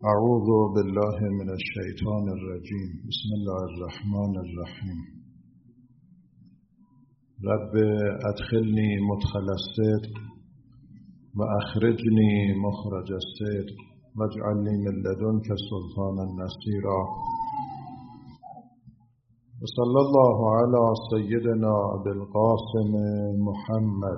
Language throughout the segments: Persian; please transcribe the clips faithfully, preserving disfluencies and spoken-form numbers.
اعوذ بالله من الشیطان الرجیم. بسم الله الرحمن الرحیم. رب ادخلنی مدخل الصدق و اخرجنی مخرج الصدق واجعلنی من لدنک سلطانا نصیرا. وصلی الله علی سیدنا ابی القاسم محمد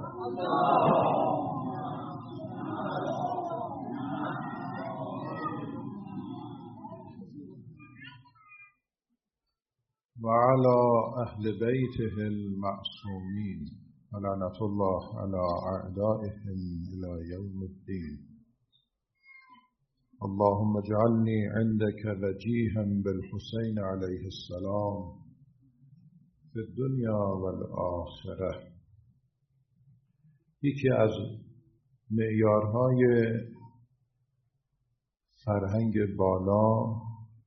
وعلى أهل بيته المعصومين ولعنة الله على أعدائهم إلى يوم الدين. اللهم اجعلني عندك وجيها بالحسين عليه السلام في الدنيا والآخرة. یکی از معیارهای فرهنگ بالا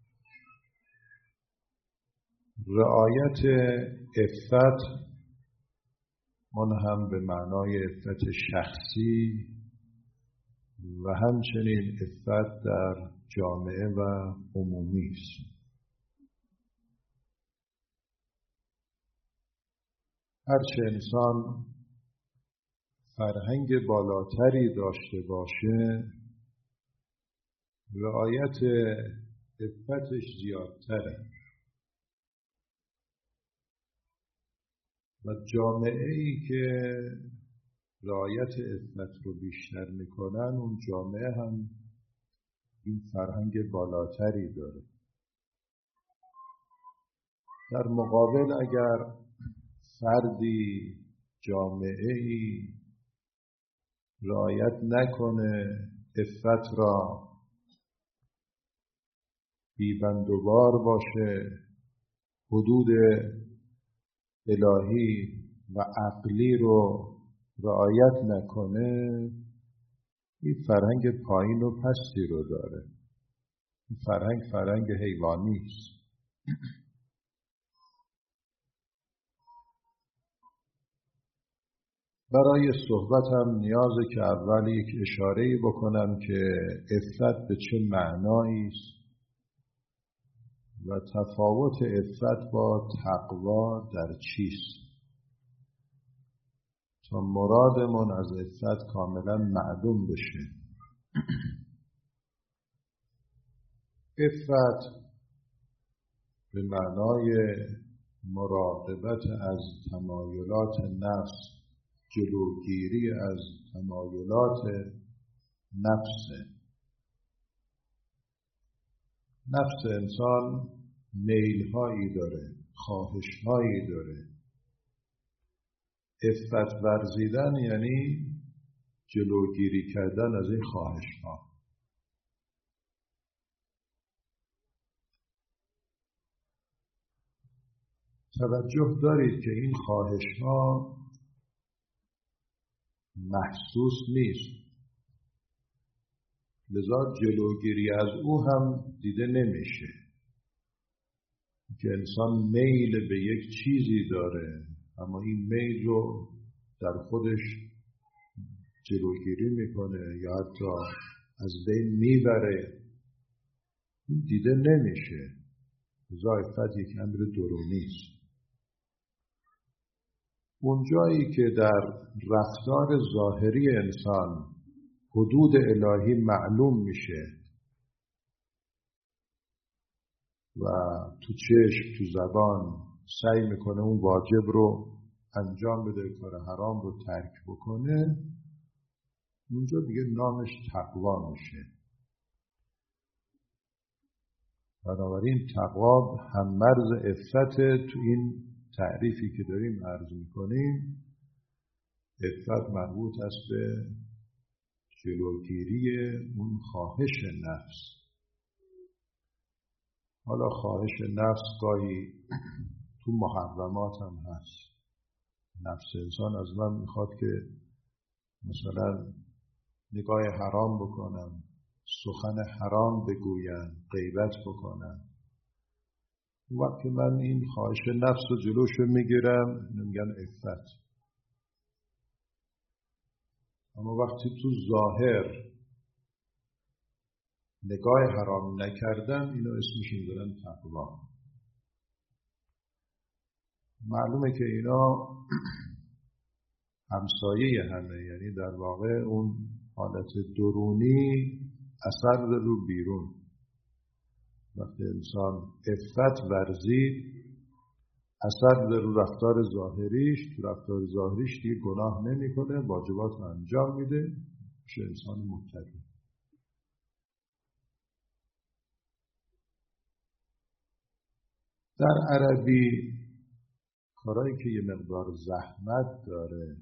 رعایت عفت، اون هم به معنای عفت شخصی و همچنین عفت در جامعه و عمومی است. هرچه انسان فرهنگ بالاتری داشته باشه، رعایت عفتش زیادتره و جامعه‌ای که رعایت عفت رو بیشتر میکنن، اون جامعه هم این فرهنگ بالاتری داره. در مقابل اگر فردی جامعه‌ای رعایت نکنه، عفت را بی‌بندوبار باشه، حدود الهی و عقلی رو رعایت نکنه، این فرهنگ پایین و پستی رو داره. این فرهنگ فرهنگ حیوانی است. برای صحبتم نیازه که اول یک اشاره‌ای بکنم که عفت به چه معنایی است و تفاوت عفت با تقوا در چیست، تا مرادمون از عفت کاملا معلوم بشه. عفت به معنای مراقبت از تمایلات نفس، جلوگیری از تمایلات نفسه. نفس انسان میل‌هایی داره، خواهش‌هایی داره. عفت ورزیدن یعنی جلوگیری کردن از این خواهش‌ها. توجه دارید که این خواهش‌ها محسوس نیست، لذا جلوگیری از او هم دیده نمیشه. که انسان میل به یک چیزی داره، اما این میل رو در خودش جلوگیری میکنه یا حتی از بین میبره، این دیده نمیشه. لذا عفت یک امر درونی است. اون جایی که در رفتار ظاهری انسان حدود الهی معلوم میشه و تو چشم، تو زبان سعی میکنه اون واجب رو انجام بده، کار حرام رو ترک بکنه، اونجا دیگه نامش تقوا میشه. بنابراین تقوا هم مرز عفت. تو این تعریفی که داریم عرض میکنیم، عفت مربوط است به جلوگیری اون خواهش نفس. حالا خواهش نفس گاهی تو محرمات هم هست. نفس انسان از من میخواد که مثلا نگاه حرام بکنم، سخن حرام بگویم، غیبت بکنم. وقتی من این خواهش نفس رو جلوشو میگیرم، میگن عفت. اما وقتی تو ظاهر نگاه حرام نکردن، اینو اسمش میذارن تقوا. معلومه که اینا همسایه همه، یعنی در واقع اون حالت درونی اثر رو بیرون. وقتی انسان عفت ورزید اثر رو رفتار ظاهریش، تو رفتار ظاهریش دیگه گناه نمیکنه، واجبات رو انجام میده، میشه انسان متقی. در عربی کارهایی که یه مقدار زحمت داره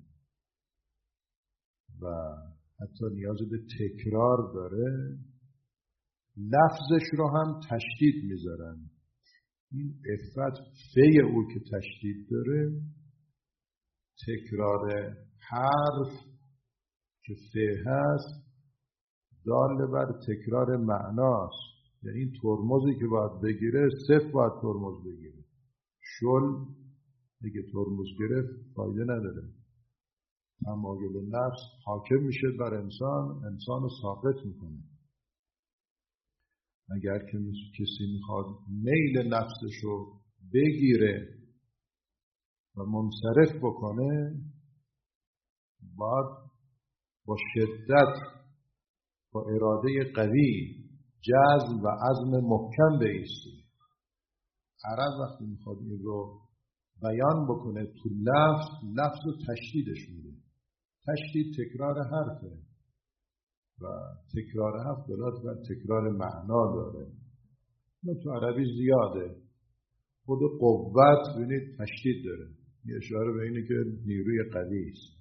و حتی نیاز به تکرار داره، لفظش رو هم تشدید میذارن. این عفت فی او که تشدید داره، تکرار حرف که فی هست دال بر تکرار معناست. یعنی این ترمزی که باید بگیره صفر باید ترمز بگیره. شل دیگه ترمز گرفت فایده نداره. تمایل نفس حاکم میشه بر انسان، انسان رو ساقط میکنه. اگر که کسی میخواد میل نفسش رو بگیره و منصرف بکنه، باید با شدت، با اراده قوی، جزم و عزم محکم بایستی. عرب وقتی میخواد این رو بیان بکنه تو لفظ، لفظ رو تشدیدش میده. تشدید تکرار حرفه و تکرار حرف دلالت بر تکرار معنا داره. ما تو عربی زیاده. خود قوت ببینید تشدید داره، یه اشاره به اینه که نیروی قوی است.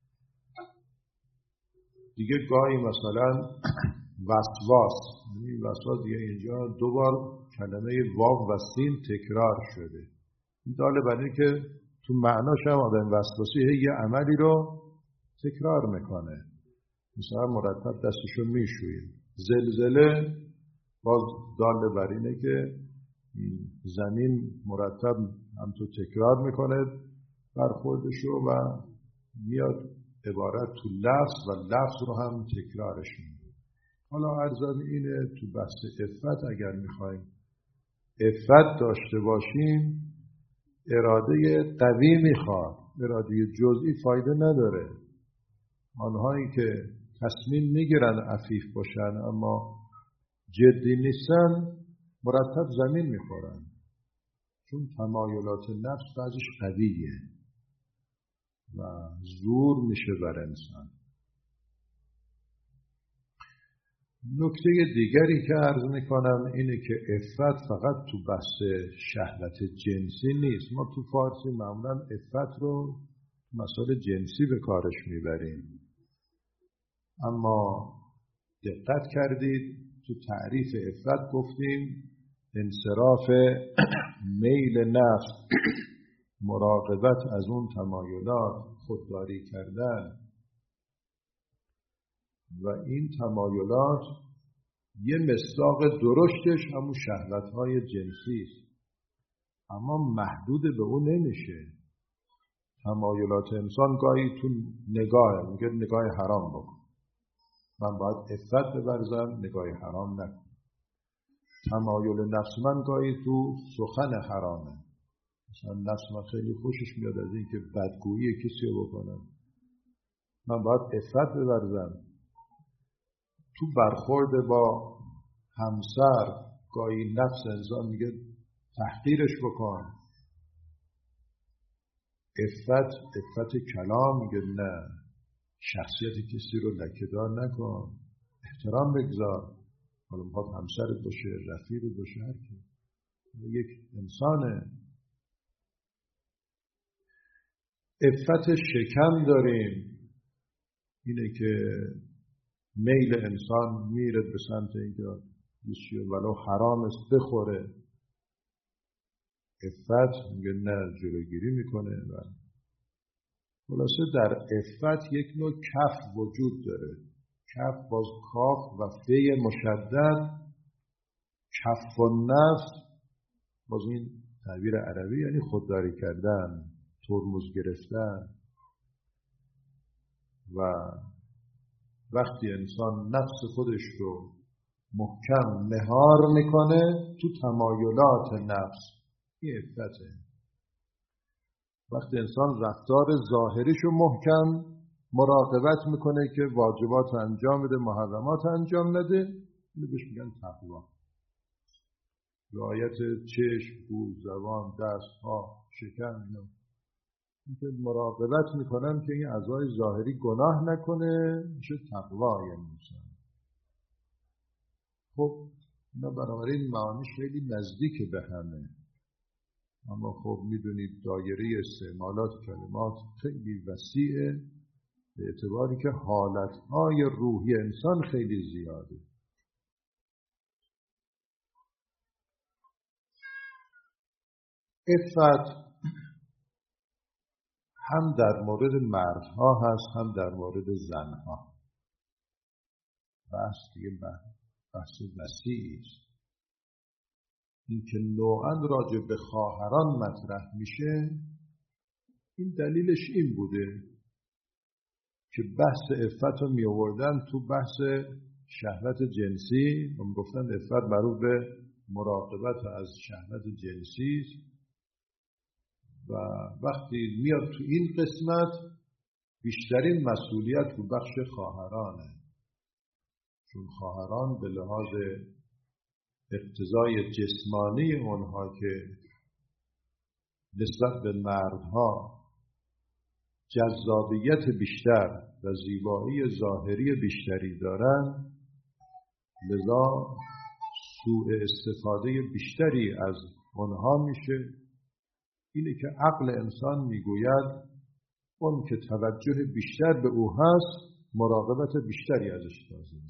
دیگه گاهی مثلا وسواس، یعنی وسواس دیگه اینجا دو بار کلمه واو و سین تکرار شده. این داله بر اینه که تو معناش هم آدم وسواسی یه عملی رو تکرار میکنه. مثلا مرتب دستشو میشوید. زلزله باز داله بر اینه که زمین مرتب هم تو تکرار میکنه برخوردشو و میاد عبارت تو لفظ و لفظ رو هم تکرارش میده. حالا عرضم اینه تو بحث عفت اگر میخوایم عفت داشته باشیم، اراده قوی میخواد. اراده جزئی فایده نداره. آنهایی که تصمیم میگیرن عفیف باشن اما جدی نیستن، مرتب زمین میخورن، چون تمایلات نفس بعضیش قویه و زور میشه بر انسان. نکته دیگری که عرض میکنم اینه که عفت فقط تو بحث شهوت جنسی نیست. ما تو فارسی معمولا عفت رو مسائل جنسی به کارش میبریم، اما دقت کردید تو تعریف عفت گفتیم انصراف میل نفس، مراقبت از اون تمایلات، خودداری کردن. و این تمایلات یه مصداق درشتش همون شهوت‌های جنسی است، اما محدود به اون نمیشه. تمایلات انسان گاهی تو نگاه، میگه نگاه حرام بکن، من باید عفت بورزم نگاه حرام نکن. تمایل نفس من گاهی تو سخن حرامه، مثلا نفس من خیلی خوشش میاد از این که بدگویی کسی رو بکنم، من باید عفت بورزم. تو برخورد با همسر گاهی نفس انسان میگه تحقیرش بکن. عفت عفت کلام میگه نه، شخصیت کسی رو لکه‌دار نکن، احترام بگذار. حالا میخواد همسرت باشه، رفیقت باشه، هر کی، یک انسانه. عفت شکم داریم، اینه که میل انسان میره به سمت اینکه چیزی ولو حرام است بخوره. عفت میگه نه، جلوگیری میکنه. و خلاصه در عفت یک نوع کف وجود داره. کف باز کاف و فی مشدد، کف و نفس باز این تعبیر عربی یعنی خودداری کردن، ترمز گرفتن. و وقتی انسان نفس خودش رو محکم مهار میکنه تو تمایلات نفس. این عفته. وقتی انسان رفتار ظاهریشو محکم مراقبت میکنه که واجبات انجام بده، محرمات انجام نده، اینو بهش میگن تقوا. رعایت چشم، گوش، زبان، دست، ها، شکم، اینا اینکه مراقبت میکنن که این اعضای ظاهری گناه نکنه، میشه تقوا. یعنی انسان خب اینا بنابراین معانیش خیلی نزدیک به همه، اما خب میدونید دایره استعمالات کلمات خیلی وسیعه به اعتباری که حالتهای روحی انسان خیلی زیاده. عفت هم در مورد مردها هست هم در مورد زنها. بحث دیگه بحث وسیعی است. این که نوعاً راجع به خواهران مطرح میشه، این دلیلش این بوده که بحث عفت رو می آوردن تو بحث شهوت جنسی و گفتن عفت مربوط به مراقبت از شهوت جنسی است و وقتی میاد تو این قسمت بیشترین مسئولیت تو بخش خواهرانه، چون خواهران به لحاظ اقتضای جسمانی اونها که نسبت به مردها جذابیت بیشتر و زیبایی ظاهری بیشتری دارن، لذا سوء استفاده بیشتری از اونها میشه. اینه که عقل انسان میگوید اون که توجه بیشتر به او هست مراقبت بیشتری ازش لازمه.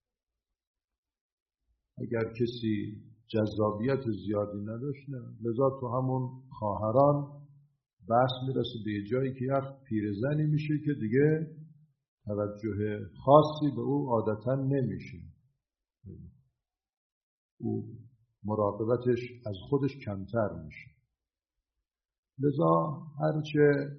اگر کسی جذابیت زیادی نداشت نه، لذا تو همون خواهران بحث میرسه به جایی که یک پیرزنی میشه که دیگه توجه خاصی به او عادتا نمیشه، او مراقبتش از خودش کمتر میشه. لذا هرچه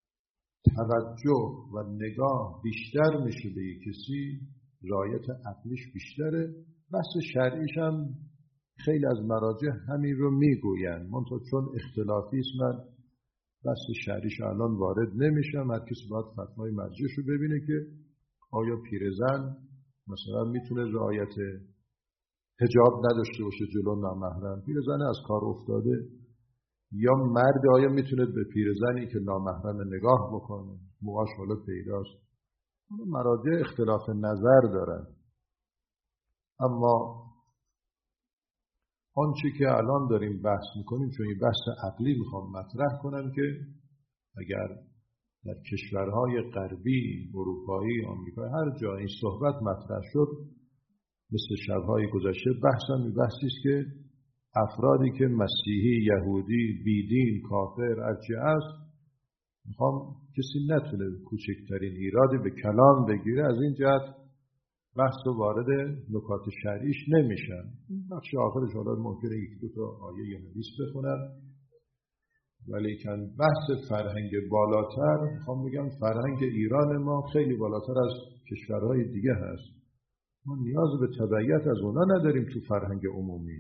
توجه و نگاه بیشتر میشه به یک کسی، رعایت عقلیش بیشتره. بحث شرعیش هم خیلی از مراجع همین رو میگوین، منتها چون اختلافی است من بحث شرعیش الان وارد نمیشم. هر کسی باید فتوای مرجعش رو ببینه که آیا پیرزن مثلا میتونه رعایت حجاب نداشته باشه جلو نامحرم، پیرزن از کار افتاده، یا مرد آیا میتونه به پیرزنی که نامحرم نگاه بکنه، موهاش حالا پیداست. مراجع اختلاف نظر دارن. اما آنچه که الان داریم بحث میکنیم، چون این بحث عقلی میخوام مطرح کنم که اگر در کشورهای غربی، اروپایی، آمریکایی، هر جا این صحبت مطرح شد، مثل شبهای گذشته بحثم این بحثی است که افرادی که مسیحی، یهودی، بیدین، کافر، هرچی است، میخوام کسی نتونه کوچکترین ایرادی به کلام بگیره. از این جهت بحث و وارد نکات شرعیش نمیشن. بخش آخرش حالا ممکنه یک دو تا آیه یا حدیث بخونم، ولی که بحث فرهنگ بالاتر، میخوام بگم فرهنگ ایران ما خیلی بالاتر از کشورهای دیگه هست. ما نیاز به تبعیت از اونا نداریم تو فرهنگ عمومی،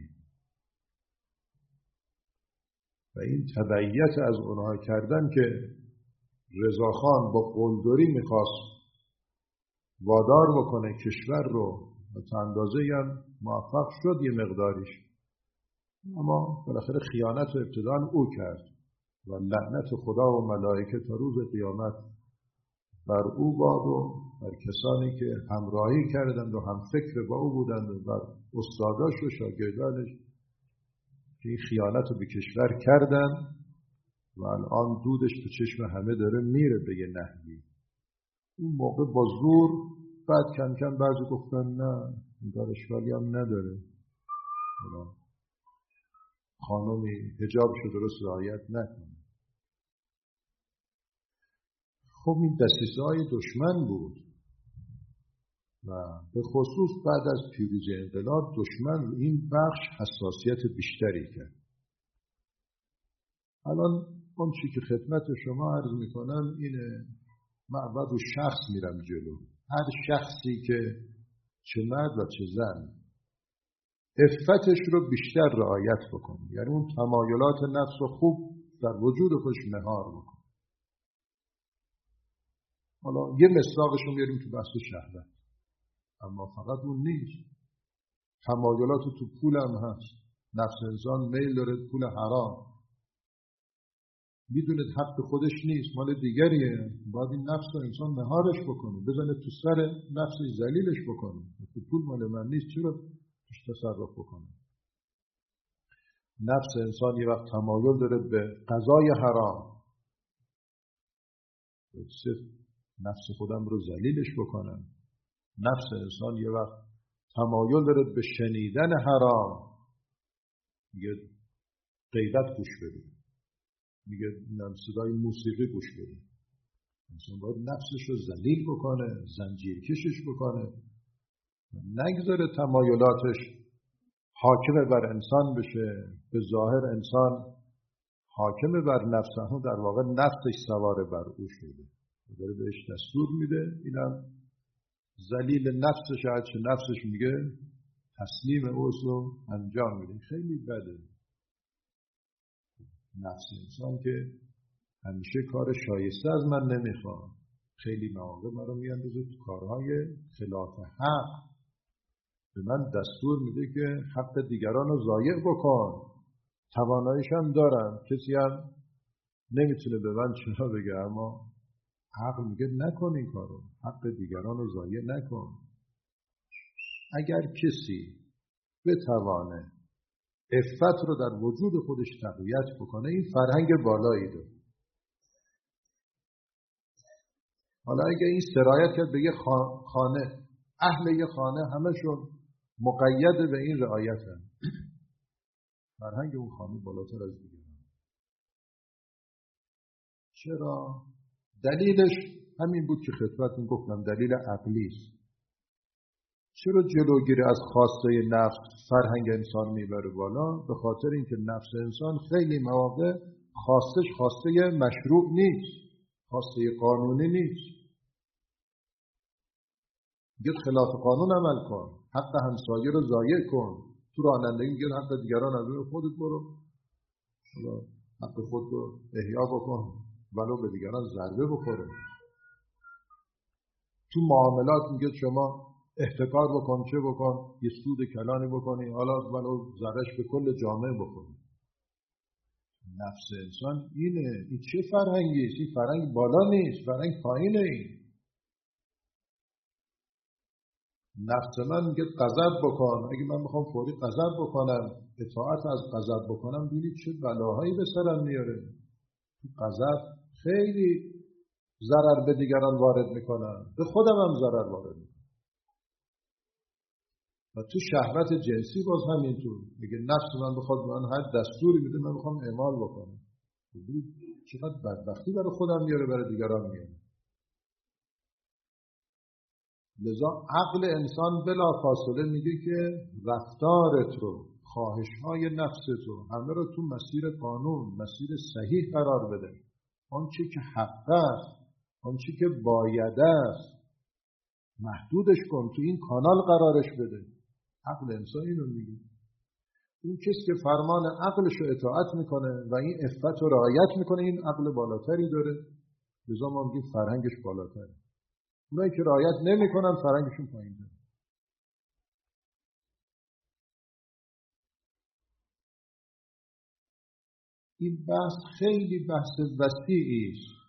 و این تبعیت از اونها کردن که رضاخان با قلدری میخواست وادار بکنه کشور رو، و تا اندازه‌ای هم موفق شد یه مقداریش، اما بالاخره خیانت و ابتداء او کرد و لعنت خدا و ملائکه تا روز قیامت بر او باد و بر کسانی که همراهی کردند و هم فکر با او بودند و بر استاداش و شاگردانش که این خیانت رو به کشور کردن و الان دودش تو چشم همه داره میره به یه نحوی. اون موقع با زور، بعد کم کم بعضی گفتن نه این کار اشکالی هم نداره، خانمی حجابشو درست رعایت نکنه. خب این دسیسه های دشمن بود و به خصوص بعد از پیروزی انقلاب دشمن رو این بخش حساسیت بیشتری کرد. الان اون چی که خدمت شما عرض میکنم اینه، من بعد رو شخص میرم جلو. هر شخصی که چه مرد و چه زن عفتش رو بیشتر رعایت بکنه، یعنی اون تمایلات نفس رو خوب در وجود خودش مهار بکنه. حالا یه مصداقش رو میاریم تو بحث شهوت، اما فقط اون نیست. تمایلات تو پول هم هست. نفس انسان میل داره پول حرام، میدونه حق خودش نیست، مال دیگریه، باید این نفس رو انسان مهارش بکنه، بزنه تو سر نفسش، ذلیلش بکنه. تو پول مال من نیست، چرا توش تصرف بکنه؟ نفس انسان یه وقت تمایل داره به غذای حرام، صرف نفس خودم رو ذلیلش بکنم. نفس انسان یه وقت تمایل داره به شنیدن حرام، میگه غیبت گوش بده، میگه صدای موسیقی گوش بده. انسان باید نفسش رو ذلیل بکنه، زنجیر کشش بکنه، نگذاره تمایلاتش حاکم بر انسان بشه. به ظاهر انسان حاکم بر نفسه، هم در واقع نفسش سوار بر او شده، داره بهش دستور میده. اینم ذلیل نفسش، هرچه نفسش میگه تسلیم اوست رو انجام میده. خیلی بده. نفس انسان که همیشه کار شایسته از من نمیخواد، خیلی مواقع من رو میاندازه تو کارهای خلاف حق، به من دستور میده که حق دیگران رو ضایع بکن. تواناییش هم دارم، کسی هم نمیتونه به من چرا بگه، اما عقل میگه نکن این کارو، حق دیگران رو ضایع نکن. اگر کسی بتوانه عفت رو در وجود خودش تقویت بکنه، این فرهنگ بالایی داره. حالا اگه این سرایت کرد به یه خانه، اهل یه خانه همشون مقید به این رعایت هم، فرهنگ اون خانه بالاتر از دیگران. چرا؟ دلیلش همین بود که خدمتتون گفتم، دلیل عقلی است. چرا جلوگیری از خواسته نفس فرهنگ انسان میبره بالا؟ به خاطر اینکه نفس انسان خیلی مواقع خواستش خواسته مشروع نیست، خواسته قانونی نیست. میگه خلاف قانون عمل کن، حق همسایه رو ضایع کن. تو رانندگی میگه حق دیگران از روی خودت برو، حق خود رو احیا بکن ولو به دیگران ضربه بخوره. تو معاملات میگه شما احتکار بکن، چه بکن، یه سود کلانی بکنی، حالا ولو ضررش به کل جامعه بکنی. نفس انسان اینه. این چه فرهنگی است؟ این فرهنگ بالا نیست، فرهنگ پایینه. این نفس من میگه غضب بکن، اگه من میخوام فوری غضب بکنم، اطاعت از غضب بکنم، ببینید چه بلاهایی به سرم میاره. غضب خیلی ضرر به دیگران وارد میکنم، به خودم هم ضرر وارد میکنم. و تو شهوت جنسی باز همینطور، میگه نفس من بخواد من هر دستوری میده من میخوام اعمال بکنم. ببینید چقدر بدبختی برای خودم میاره، برای دیگران میاره. لذا عقل انسان بلا فاصله میگه که رفتارت رو، خواهش‌های نفست رو همه رو تو مسیر قانون، مسیر صحیح قرار بده. آنچه که حق است، آنچه که باید است، محدودش کن، تو این کانال قرارش بده. عقل انسان اینو میگه. اون کسی که فرمان عقلش رو اطاعت میکنه و این عفت رو رعایت میکنه، این عقل بالاتری داره، لذا ما میگیم فرهنگش بالاتره. اونایی که رعایت نمیکنن فرهنگشون پایین‌تره. این بحث خیلی بحث وسیعی است.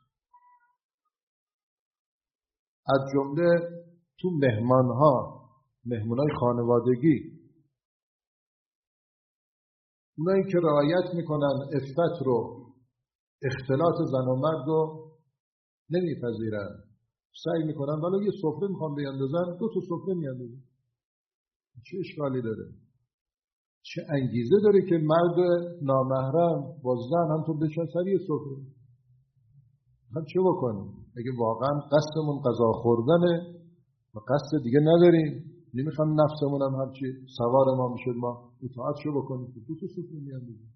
از جمله تو مهمانها، مهمونای خانوادگی، اونایی که رعایت میکنن عفت رو، اختلاط زن و مرد رو نمیپذیرن، سعی میکنن ولی یه سفره میخوام بیاندازن، دو تا سفره میاندازن. چه اشکالی داره؟ چه انگیزه داره که مرد نامحرم با زن هم تو بشن سر یه سفره؟ هم چه بکنیم؟ اگه واقعا قصدمون غذا خوردنه و قصد دیگه نداریم، نمیخوام نفسمون هم همچی سوار ما میشه، ما اطاعت شو بکنیم که دو تا سفره میاندازن.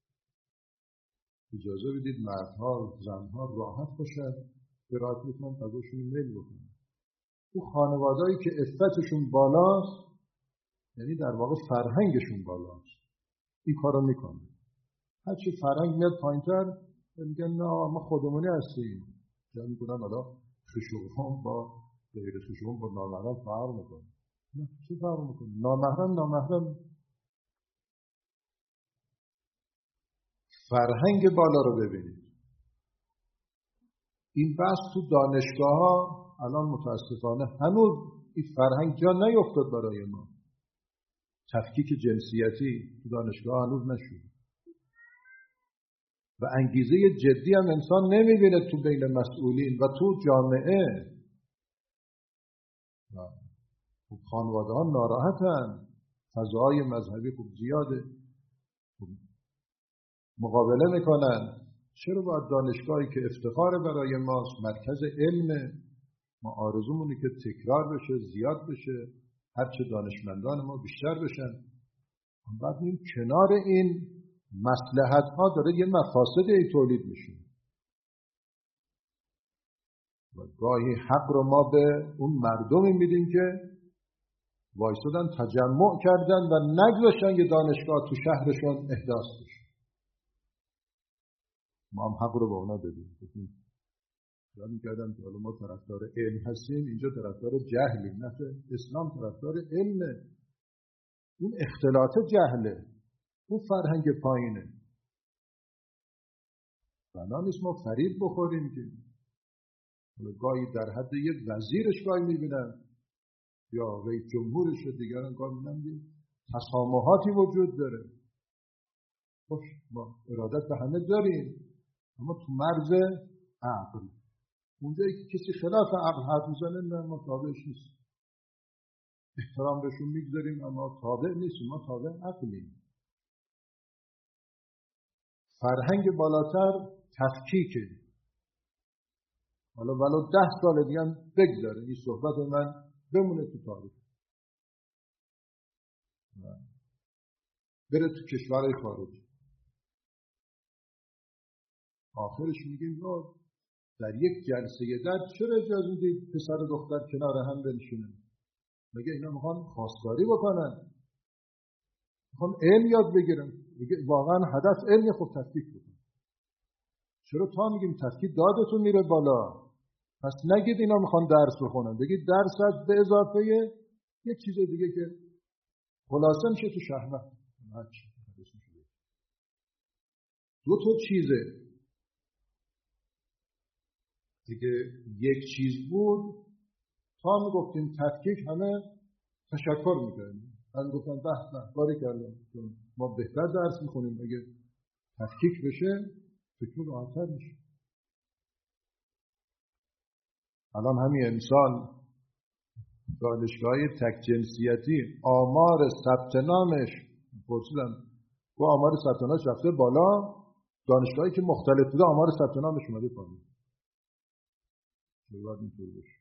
اجازه بدید مردها، زنها راحت باشن، که راحت میتونن غذاشون رو میل بکنن. تو خانوادهایی که عفتشون بالاست، یعنی در واقع فرهنگشون بالاست، این کارو میکنه. هرچی فرهنگ میاد پایینتر میگن نه ما خودمونی هستیم. یا میگن حالا خشوع با غیر خشوع با نامحرم فرق میکنه. نه چه فرق میکنه؟ نامحرم نامحرم. فرهنگ بالا رو ببینید. این بحث تو دانشگاه ها الان متاسفانه هنوز این فرهنگ جا نیفتاد برای ما. تفکیک جنسیتی تو دانشگاه هنوز نشد و انگیزه جدی هم انسان نمیبینه تو بین مسئولین و تو جامعه. خب خانواده ها ناراحتن، فضاهای مذهبی خوب زیاده، مقابله میکنن. چرا باید دانشگاهی که افتخار برای ماست، مرکز علم ما، آرزومونه که تکرار بشه، زیاد بشه، هرچه دانشمندان ما بیشتر بشن، بعد این کنار این مصلحت ها داره یه مفاسدی تولید میشه و گاهی حق رو ما به اون مردمی میدیم که وایسادن تجمع کردن و نگذاشتن یه دانشگاه تو شهرشون احداث بشه. ما هم حق رو به اونا بدیم. یا میکردن که حالا ما طرفدار علم هستیم، اینجا طرفدار جهلیم. نه، اسلام طرفدار علمه. اون اختلاط جهله، اون فرهنگ پایینه. بنا نیست ما فریب بخوریم که گاهی در حد یک وزیرش گاهی میبینن یا رئیس جمهورش دیگران گاهی میبینن تسامحاتی وجود داره. خوش ما ارادت به همه داریم، اما تو مرز عقل. اونجایی که کسی خلاف عقل حرف میزنه نه ما تابعش نیست. احترام بهشون میگذاریم اما تابع نیستیم، ما تابع عقلیم. فرهنگ بالاتر تفکیکه. حالا ولو ده سال دیگه هم بگذاره این صحبت من بمونه تو تاریخ، بره تو کشورهای خارجی. آخرش میگیم در یک جلسه در چرا اجازه میدید پسر و دختر کنار هم بنشینن؟ میگه اینا میخوان خواستگاری بکنن، میخوان علم یاد بگیرن. میگه واقعا هدف علمی، خب تفکیک بکن. چرا تا میگیم تفکیک دادتون میره بالا؟ پس نگید اینا میخوان درس بخونن، بگید درس به اضافه یک چیز دیگه که خلاصه میشه تو شهوت. دو تا چیزه دیگه. یک چیز بود تا میگفتیم تفکیک همه تشکر میکنیم، از گفتن به به باری کردم ما بهتر درس میخونیم، اگه تفکیک بشه فکر راحت‌تر میشه. الان همین انسان دانشگاهی تک جنسیتی آمار ثبت نامش پرسیدن و آمار ثبت نامش رفته بالا، دانشگاهی که مختلف بوده آمار ثبت نامش اومده پایین. باید اینطور بشه.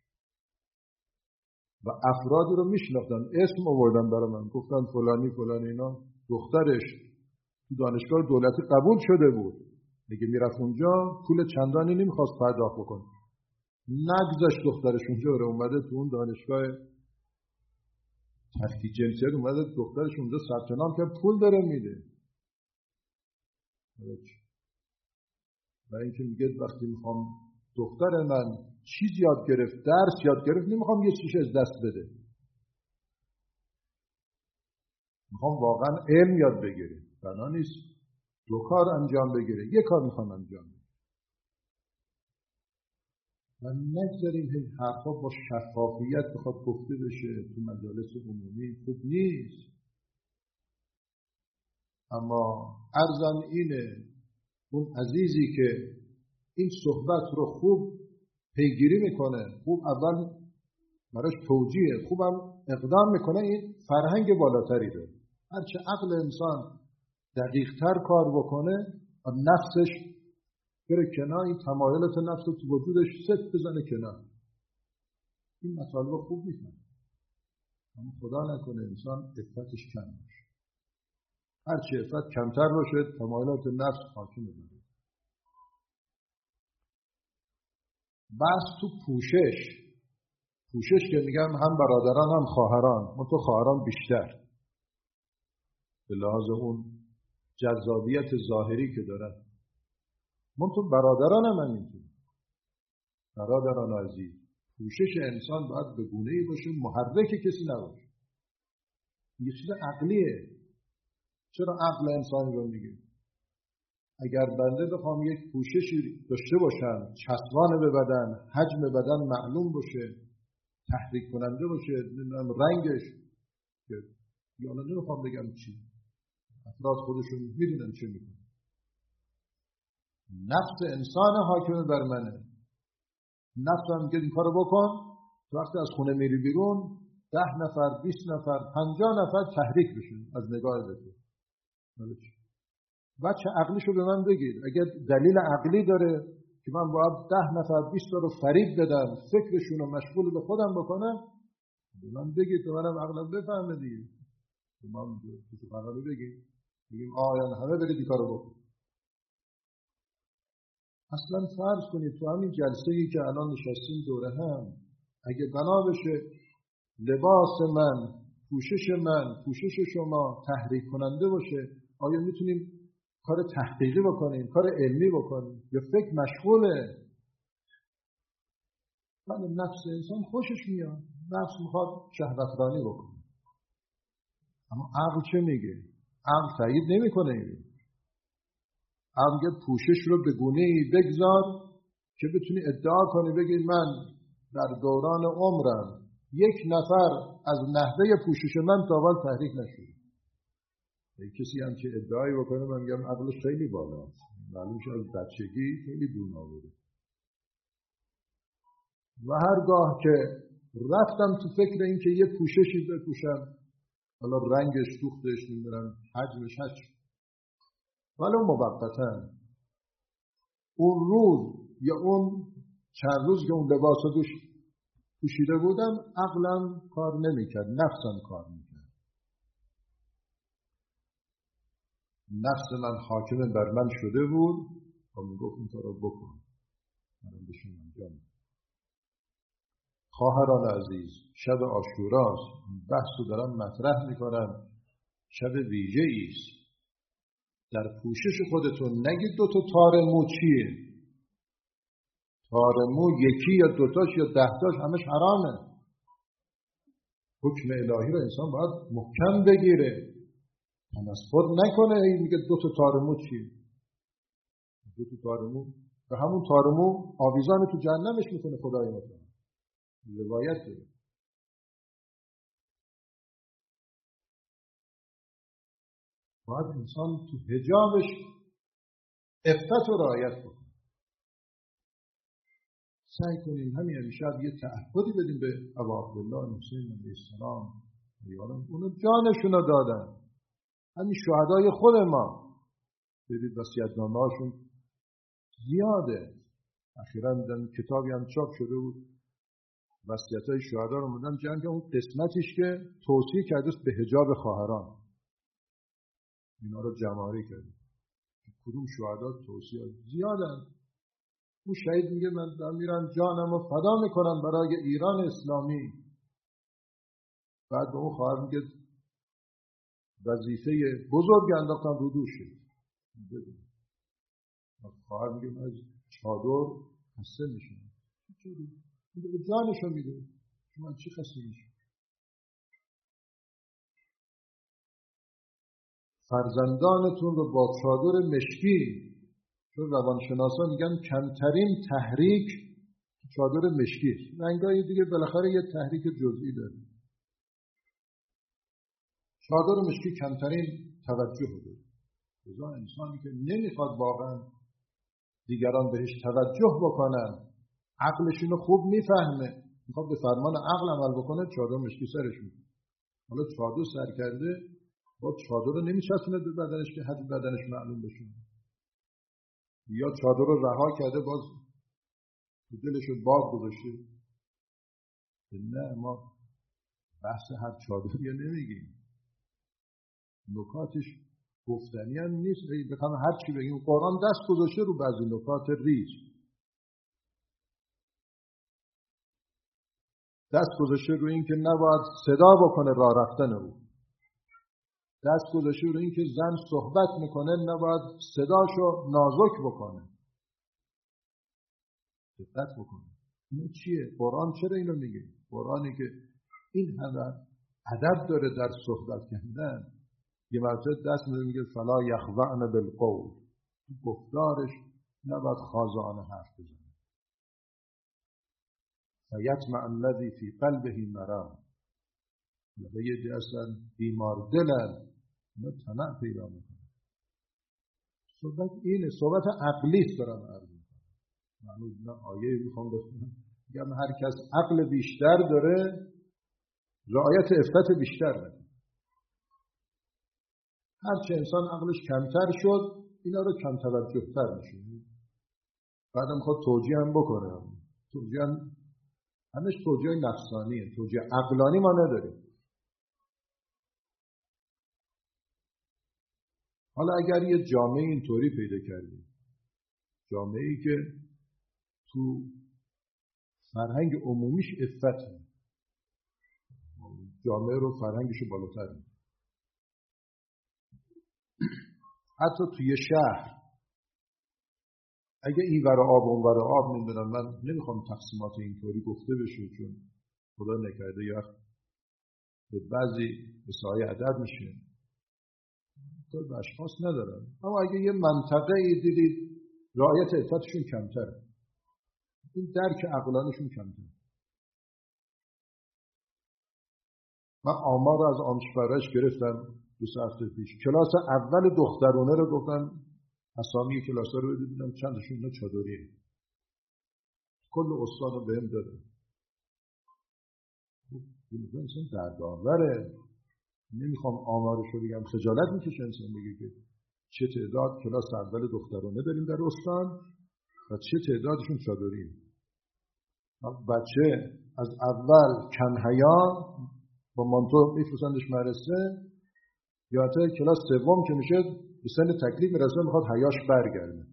و افرادی رو میشناختن، اسم آوردن برای من، گفتن فلانی فلانی اینا دخترش تو دانشگاه دولتی قبول شده بود، دیگه میرفت اونجا پول چندانی نمیخواست پرداخت بکنه، نگذاشت دخترش اونجا رو، اومده تو اون دانشگاه تفکیک جنسیت اومده دخترش اونجا ثبت نام کرد، پول داره میده. و اینکه میگه وقتی میخوام دختر من چیز یاد گرفت، درس یاد گرفت، نمیخوام یه چیز از دست بده، میخوام واقعا علم یاد بگیره. بنا نیست دو کار انجام بگیره، یه کار میخوام انجام بگیره. و نگذاریم هی حرفا با شفافیت بخواد گفته بشه تو مجالس عمومی، خوب نیست. اما عرضم اینه اون عزیزی که این صحبت رو خوب پیگیری میکنه، خوب اول براش توجیه، خوبم اقدام میکنه، این فرهنگ بالاتری داره. هرچه عقل انسان دقیقتر کار بکنه و نفسش بره کنار، این تمایلات نفس تو وجودش ست بزنه کنار، این مطالب خوب میکنه. اما خدا نکنه انسان عفتش کم باشه. هرچه عفت کمتر باشه تمایلات نفس حاکم بشه. بس تو پوشش پوشش که میگم هم برادران هم خواهران، منتها خواهران بیشتر. به لحاظ اون جذابیت ظاهری که دارن. من تو برادران هم همینطور. برادران عزیز، پوشش انسان باید به گونه‌ای باشه محرک کسی نباشه. یه چیز عقلیه. چرا عقل انسان رو میگه؟ اگر بنده بخوام یک پوششی داشته باشم، چسبان به بدن، حجم بدن معلوم باشه، تحریک کننده باشه، نمیدونم رنگش، که یا نمیخوام بگم چی، افراد خودشون میدونن چه میکنن. نفس انسان حاکم بر منه. نفس هم میگه این کارو بکن، تو وقتی از خونه میری بیرون ده نفر، بیست نفر، پنجاه نفر تحریک بشن از نگاه به تو. بچه عقلیشو به من بگید. اگر دلیل عقلی داره که من باید ده نفر بیست تا رو فریب بدم، فکرشون رو مشغول به خودم بکنم، به من بگید، تو منم عقلم بفهمه دیگه. تو من تو قراره بگید بگیم آیان همه برید این کارو بکن. اصلا فرض کنید تو همین جلسه‌ای که الان نشستیم دوره هم، اگه بنا بشه لباس من، پوشش من، پوشش شما تحریک کننده باشه، آیا میتونیم کار تحقیقی بکنیم، کار علمی بکنیم، یا فکر مشغوله؟ من نفس انسان خوشش میاد، نفس میخواد شهوترانی بکنه. اما عقل چه میگه؟ عقل تایید نمیکنه. عقل میگه پوشش رو به گونه‌ای بگذار که بتونی ادعا کنی، بگی من در دوران عمرم یک نفر از نحوه پوشش من تا حال تحریک نشده. کسی هم که ادعایی بکنه من میگم عقلش خیلی بالاست، معلوم شد از بچگی خیلی دون آورده. و هرگاه که رفتم تو فکر این که یه پوششی بپوشم، حالا رنگش، دوختش، نمیدونم حجمش هست، ولی موقتا اون روز یا اون چند روز که اون لباس رو دوش پوشیده بودم، عقلم کار نمیکرد، نفسم کار میکرد. نفس من حاکم بر من شده بود و میگفت این کارو بکن. منم بهشون انجام. خواهران عزیز، شب عاشوراست، بحثو دارم مطرح میکنم. شب ویژه ایست. در پوشش خودتون نگید دو تا تار مو چیه؟ تار مو یکی یا دوتاش یا دهتاش همش حرامه. حکم الهی رو انسان باید محکم بگیره، تمسخر نکنه. این میگه دو تا تار مو چیه؟ دو تا تار مو و همون تار مو آویزان تو جهنمش میکنه خدای متعال. روایت داره. باید انسان تو حجابش عفت رو رعایت کنه. سعی کنیم همین امشب یه تعهدی بدیم به ابا عبدالله حسین علیه السلام. اونو جانشون رو دادن. همین شهدای خود ما، ببینید وصیت‌نامه‌هاشون زیاده. اخیراً در کتابی هم چاپ شده بود، وصیت‌های شهدا رو اومدن جمع کردن، اون قسمتیش که توصیه کرده به حجاب خواهران، اینا رو جمع‌آوری کرده. کدوم شهدا توصیه زیادن. اون شهید میگه من دارم میرم جانم رو فدا میکنم برای ایران اسلامی. بعد به اون خواهر میگه وظیفه بزرگ انداختم رو دوشه. خواهر میگه من از چادر خسته میشم. میگه جانشو میده، شما چی خسته میشه؟ فرزندانتون رو با چادر مشکی، چون روانشناسا میگن کمترین تحریک چادر مشکی، رنگای دیگه بالاخره یه تحریک جزئی داره. چادر مشکی کمترین توجه داره. لذا انسانی که نمیخواد واقعا دیگران بهش توجه بکنن، عقلشونو خوب میفهمه، میخواد به فرمان عقل عمل بکنه، چادر مشکی سرش میکنه. حالا چادر سر کرده، با چادر رو نمیچسبونه به بدنش که حد بدنش معلوم بشه، یا چادر رو رها کرده باز دلش رو باز گذاشته. نه، ما بحث هر چادری نمیگیم، نکاتش گفتنی هم نیست. بخوام هر چی بگیم، قرآن دست گذاشته رو بعضی نکات ریز، دست گذاشته رو این که نباید صدا بکنه راه رفتن او. دست گذاشته رو این که زن صحبت میکنه نباید صداشو نازک بکنه. دقت بکنه. این چیه؟ قرآن چرا اینو میگه؟ قرآنی که این همه ادب داره در صحبت کردن، یه مرتبه دست میده میگه فلا یخضعن بالقول، تو گفتارش نباید خاضعانه حرف بزنه. فیطمع الذی فی قلبه مرض، به یه دی اصلا بیمار دلن، اینا طمع پیدا میکنه. صحبت اینه، صحبت عقلیست دارم عرض میکنم. معنی نه آیه میخوام بخونم، میگم هر کس عقل بیشتر داره رعایت عفت بیشتر داره. هرچه انسان عقلش کمتر شد اینا رو کم توجه تر میشه. بعدم خود توجیه هم بکنه، توجیه هم همش توجیه نفسانیه، توجیه عقلانی ما نداریم. حالا اگر یه جامعه اینطوری پیدا کردیم، جامعه‌ای که تو فرهنگ عمومیش عفته، جامعه رو فرهنگشو بالاتر می‌بره، حتی توی شهر اگه این ور آب اون ور آب نمیدونم، من نمیخوام تقسیمات اینطوری گفته بشه چون خدا نکرده یا به بعضی مسائل ادب میشه، تو به اشخاص ندارم، اما اگه یه منطقه ای دیدید رعایت عفتشون کمتره، این درک عقلانشون کمتره. من آمار رو از آمشپرش گرفتم دو سه هفته پیش، کلاس اول دخترونه رو گفتن اسامی کلاس‌ها رو ببینم چندشون اینا چادریه، کل استاد رو بهم داده. این انسان دردآوره، نمیخوام آمارش رو بگم، خجالت میکشه انسان بگه که چه تعداد کلاس اول دخترانه داریم در استان و چه تعدادشون چادریه. بچه از اول کنحیا با مانتو میفرستندش مدرسه، یا تا کلاس سوم که میشه به سن تکلیف میرسه میخواد حیاش برگرده.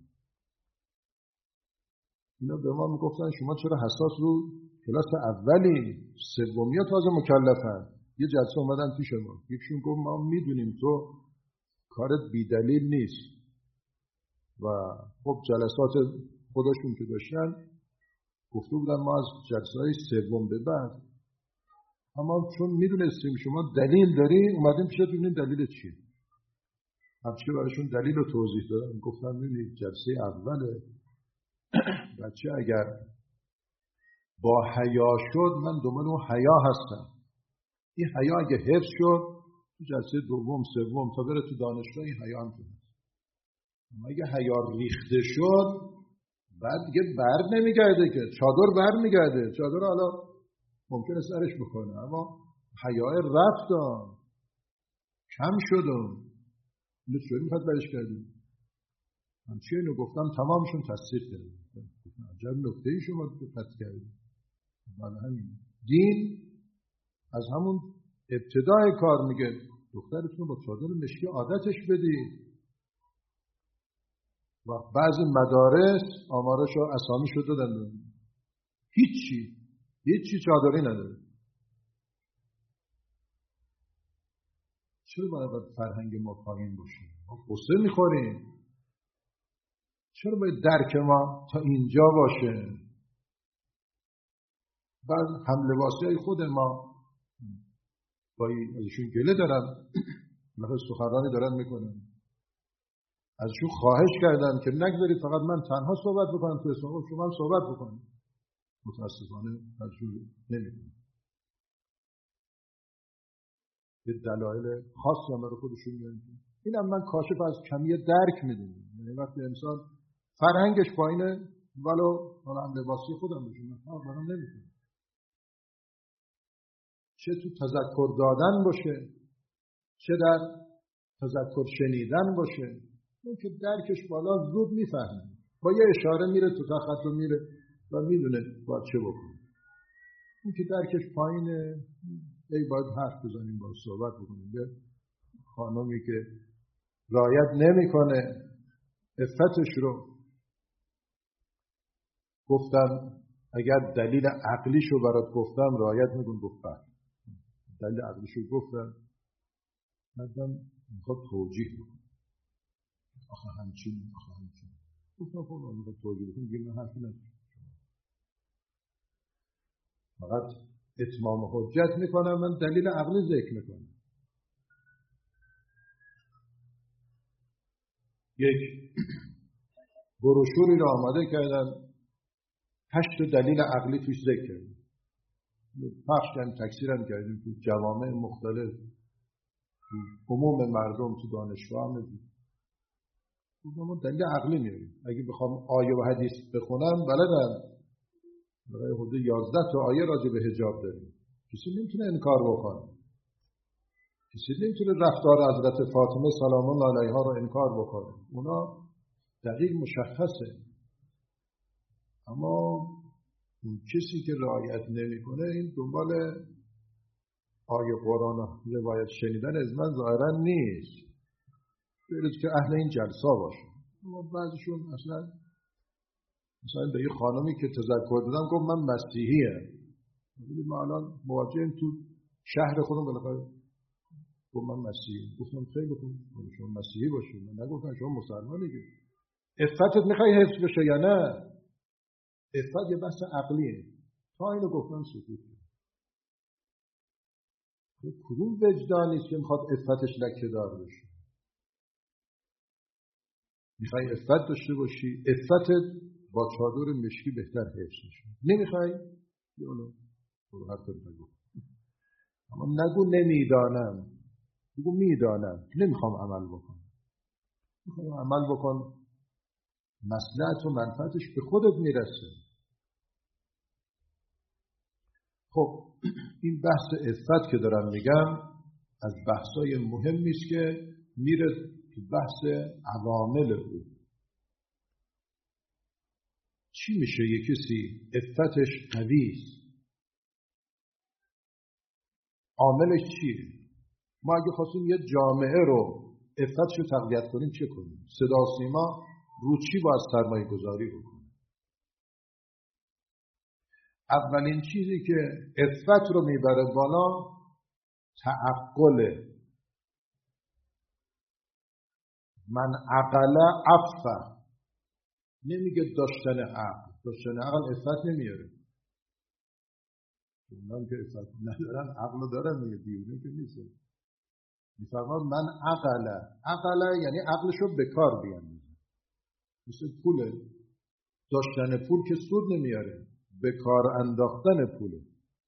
اینا به ما میگفتن شما چرا حساس رو کلاس اولی، سومی ها تازه مکلفن. یه جلسه اومدن پیش ما، یکشون گفت ما میدونیم تو کارت بیدلیل نیست و خب جلسات خودشون که داشتن گفته بودن ما از جلسه های سوم به بعد، اما چون میدونستیم شما دلیل داری اومدیم پیشت ببینیم دلیل چیه. همچه برایشون دلیل رو توضیح دادم، گفتم ببینید جلسه اوله بچه اگر با حیا شد من دنبال اون حیا هستم، این حیا اگه حفظ شد تو جلسه دوم سوم تا بره تو دانشگاه این حیا هم شد. اما اگه حیا ریخته شد بعد دیگه بر نمیگرده، که چادر بر میگرده، چادر حالا ممکنه سرش بکنه اما حیا رفت کم شد. اینو چطوری میخواد برش کردیم؟ همچه اینو گفتم تمامشون تصدیق کردیم. عجب نکته‌ای شما دقت کردیم. من همین دین از همون ابتدای کار میگه دخترتون با چادر مشکی عادتش بدید. و بعضی مدارس آمارشو اسامیشو دادن هیچی هیچی چادری نداره. چرا باید فرهنگ ما پایین باشه؟ ما قصه میخوریم. چرا باید درک ما تا اینجا باشه؟ بعد هم لباسی های خود ما باید ازشون گله دارن، مثل سخنرانی دارن میکنن، ازشون خواهش کردن که نگذارید فقط من تنها صحبت بکنم تو اسلام، شما هم صحبت بکنید. متاسفانه ازشون نمیکنن. به دلایل خاصی هم رو خودشون میگن. اینم من کاشف از کمی درک میدونم. یعنی وقتی انسان فرهنگش پایینه ولو حالا هم لباسی خودم بشون فرق برام نمیکنه، چه تو تذکر دادن باشه چه در تذکر شنیدن باشه، اون که درکش بالا زود میفهمه، با یه اشاره میره تو تخت رو میره و میدونه باید چه بکنه. اون که درکش پایینه ای باید حرف بزنیم باید صحبت بکنیم. به خانمی که رعایت نمیکنه عفتش رو گفتم اگر دلیل عقلیشو برات گفتم رعایت میکن، گفتم دلیل عقلیشو گفتم، بعدم میخواد توجیه بکنه. آخه همچین آخه همچین گفتم خب اون میخواد توجیه بکنه دیگه من حرفی ندارم، فقط اتمام حجت میکنم، من دلیل عقلی ذکر میکنم. یک بروشوری رو آماده کردن، هشت دلیل عقلی توش ذکر کردن، پخش کردن، تکثیرم کردیم تو جوامع مختلف، تو عموم مردم، تو دانشگاه هم دید. ما دلیل عقلی میاریم. اگه بخوام آیه و حدیث بخونم بلدم، برای حدود یازده تا آیه راجع به حجاب داریم، کسی نمیتونه انکار بکنه، کسی نمیتونه رفتار حضرت فاطمه سلام الله علیها رو انکار بکنه، اونا دقیق مشخصه. اما اون کسی که رعایت نمیکنه، این دنبال آیه قرآن و روایت شنیدن از من ظاهرا نیست، برید که اهل این جلسه باشه. اما بعضیشون اصلا، مثلا به یه خانمی که تذکر دادم گفت من مسیحیم، ببینید ما الان مواجهیم تو شهر خودم، بالاخره گفت من مسیحیم. گفتم خیلی خوب، شما مسیحی باشید، من نگفتم شما مسلمانی. که عفتت میخوای حفظ بشه یا نه؟ عفت یه بحث عقلیه. تا اینو گفتم سکوت. کدوم وجدانیست که میخواد عفتش لکه دار بشه؟ میخوای عفت داشته باشی، عفتت با چادر مشکی بهتر حفظ میشه. نمیخوای؟ یونو برو هر طور بگو. اما نگو نمیدانم، بگو میدانم، نمیخوام عمل بکنم. میخوام عمل بکن، مصلحت و منفعتش به خودت میرسه. خب این بحث عفت که دارم میگم از بحثای مهمی است که میره تو بحث عوامل او. چی میشه یه کسی عفتش قوی است؟ عاملش چیه؟ ما اگه خواستیم یه جامعه رو عفتش رو تقویت کنیم چه کنیم؟ صدا و سیما رو چی باید سرمایه گذاری بکنیم؟ اولین چیزی که عفت رو میبره بالا تعقله. من عقل عفه، نمیگه داشتن عقل. داشتن عقل عفت نمیاره. اونم که عفت ندارن عقل دارن، میگه دیونه که نیست. میفرماد من عقل. عقل یعنی عقلشو به کار بیاندازه. مثل پوله، داشتن پول که سود نمیاره، به کار انداختن پوله.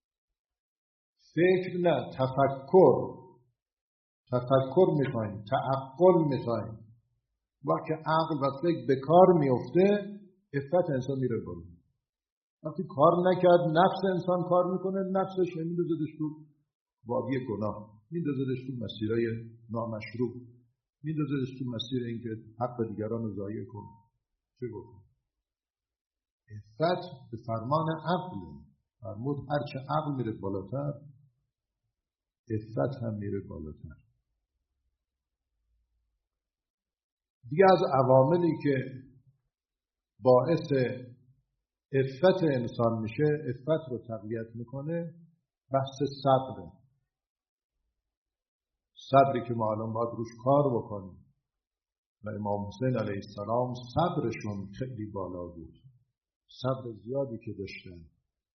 فکر نه، تفکر. تفکر میخوایم، تعقل میخوایم. وقتی عقل و فکر به کار میفته، عفت انسان میره بالا. وقتی کار نکرد، نفس انسان کار میکنه، نفسش میندازدش تو وادی گناه، میندازدش تو مسیرهای نامشروع، میندازدش تو مسیر اینکه حق دیگران رو ضایع کنه. چه بکنه؟ عفت به فرمان عقل. فرمود هرچه عقل میره بالاتر، عفت هم میره بالاتر. دیگه از عواملی که باعث عفت انسان میشه، عفت رو تقویت میکنه، بحث صبر. صبری که ما الان باید روش کار بکنیم. و امام حسین علیه السلام صبرشون خیلی بالا بود، صبر زیادی که داشتن.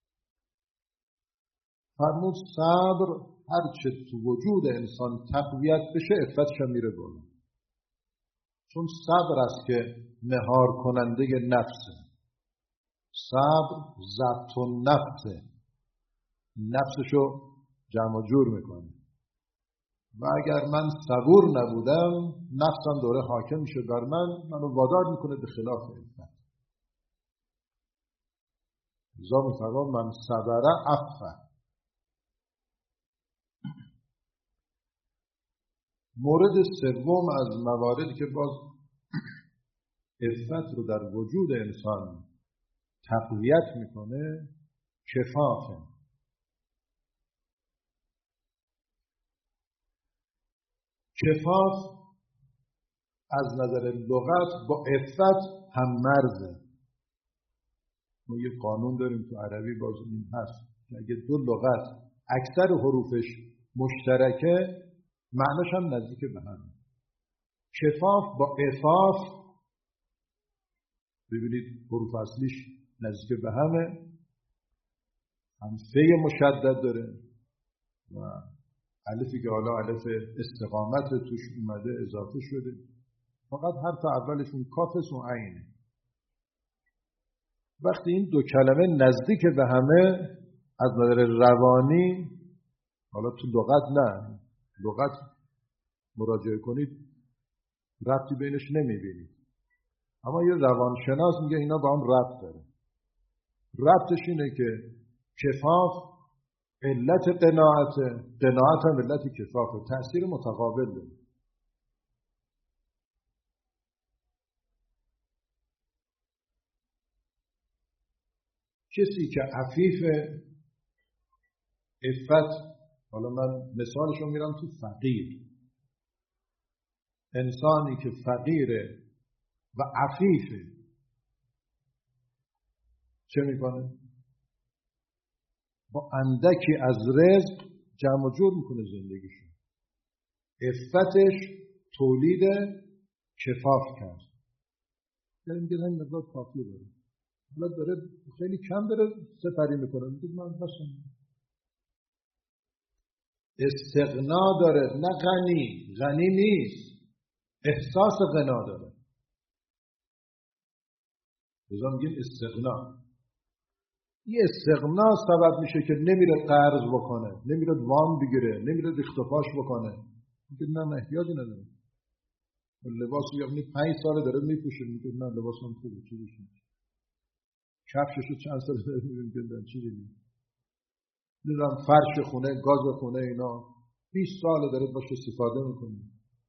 فرمود صبر هرچه تو وجود انسان تقویت بشه، عفتش هم میره بالا. چون صبر است که مهار کننده نفسه. صبر ضبط النفسه، نفسشو جمع جور میکنه. و اگر من صبور نبودم، نفسم دوره حاکم میشه بر من، منو وادار میکنه به خلاف عفت. لذا میفرماد من صبر عفه. مورد سوم از مواردی که باز عفت رو در وجود انسان تقویت میکنه، کفافه. کفاف از نظر لغت با عفت هم مرزه. ما یه قانون داریم تو عربی باز این هست که اگه دو لغت اکثر حروفش مشترکه، معناش هم نزدیک به هم. کفاف با عفاف ببینید حروف اصلیش نزدیک به همه، هم فه مشدد داره و الفی که حالا الف استقامت توش اومده اضافه شده، فقط حرف اولشون کاف و عینه. وقتی این دو کلمه نزدیک به همه از نظر روانی، حالا تو لغت نه، لغت مراجعه کنید ربطی بینش نمیبینید، اما یه روانشناس میگه اینا با هم ربط داره. ربطش اینه که کفاف علت قناعت، قناعت هم علت کفاف، تأثیر متقابل داره. کسی که عفیف عفت، حالا من مثالشو میرم تو فقیر، انسانی که فقیره و عفیفه چه میکنه؟ با اندکی از رزق جمع جور میکنه زندگیشو. عفتش تولید کفاف کرد، یعنی میگه این مقدار کافی داره، حالا داره خیلی کم داره سپری میکنه، میگه من بسم استغنا داره، نه غنی، غنی نیست، احساس غنا داره، بزن میگیم استغنا. این استغنا سبب میشه که نمیره قرض بکنه، نمیره وام بگیره، نمیره ریختپاش بکنه، میگه نه من احتیاجی ندارم، لباس یعنی پنج ساله داره میپوشه، میگه نه لباسم خوبه، چی بشه، کفششو چند ساله داره میگه چی دیگه، میرم فرش خونه، گاز خونه، اینا بیست ساله داره باشه استفاده میکنه.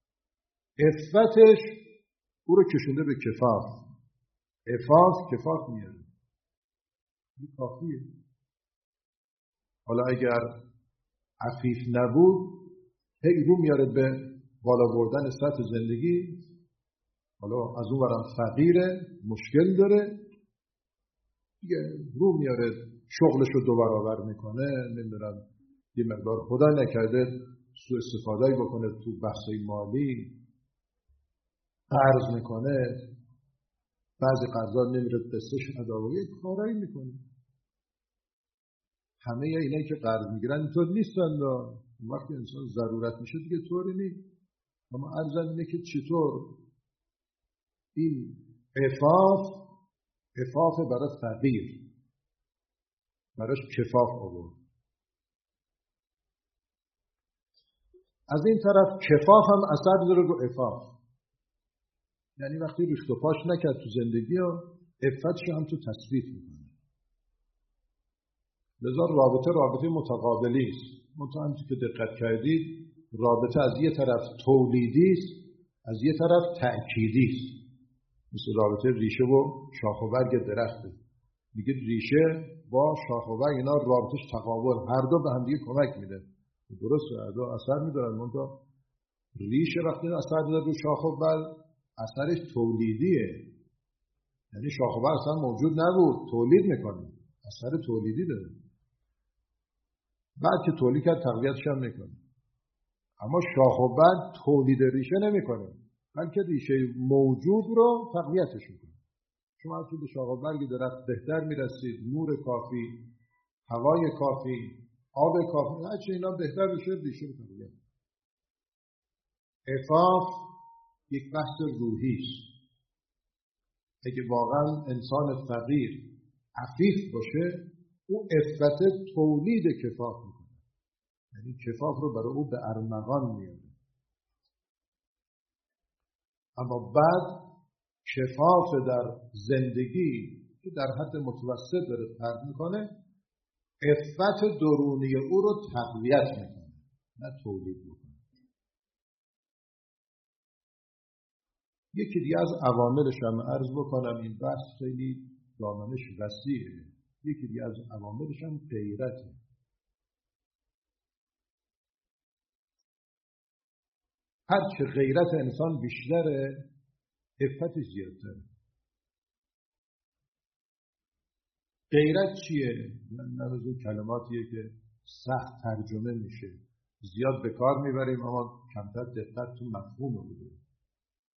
عفتش او رو کشونده به کفاف، عفاف کفاف میاره، این کافیه. حالا اگر عفیف نبود هی رو میاره به بالا بردن سطح زندگی، حالا از اون برم فقیره، مشکل داره دیگه، رو میاره شغلش رو دو برابر میکنه، نمیدونم یه مقدار خدا نکرده سوء استفاده بکنه تو بحث مالی، قرض میکنه، بعضی قرضا نمیره قسطش ادا و یک کارایی میکنه. همه اینایی که قرض میگیرن اینطور نیستن، وقتی انسان ضرورت میشه دیگه طوری نیست. اما عرضم اینه که چطور این عفاف، عفاف برای فقیر، براش کفاف آورد. از این طرف کفاف هم اثر داره رو عفاف، یعنی وقتی ریخت و پاش نکرد تو زندگی ها، عفتش هم تو تثبیت میکنه. لذا رابطه رابطه متقابلی است. منتها که دقت کردید رابطه از یه طرف تولیدی است، از یه طرف تأکیدی است. مثل رابطه ریشه و شاخ و برگ درخته، میگه ریشه با شاخ و برگ اینا رابطش تقابل، هر دو به هم دیگه کمک میده، درسته، هر دو اثر میدارن. منتها ریشه وقتی اثر میده رو شاخ و برگ اثرش تولیدیه، یعنی شاخ و برگ اصلا موجود نبود، تولید میکنه، اثر تولیدی داره. بعد که تولید کرد تقویتش هم میکنه. اما شاخ و برگ تولید ریشه نمیکنه، بلکه ریشه موجود رو تقویتش میکنه. شما وقتی به شاخ و برگ درخت بهتر میرسید، نور کافی، هوای کافی، آب کافی، هرچی اینا بهتر بشه، ریشه رو تقویت. عفاف یک بحث روحی است. اگه واقعا انسان فقیر عفیف باشه، او عفت تولید کفاف میکنه، یعنی کفاف رو برای او به ارمغان میاره. اما بعد کفاف در زندگی که در حد متوسط داره فرق میکنه، عفت درونی او رو تقویت میکنه، نه تولید میکنه. یکی دیگه از عواملش هم عرض بکنم، این بحث خیلی دامنش وسیعه. یکی دیگه از عواملش هم غیرته. هرچه غیرت انسان بیشتره، عفتش زیادتره. غیرت چیه؟ من از اون کلماتیه که سخت ترجمه میشه، زیاد به کار میبریم اما کمتر دقت تو مفهوم بوده.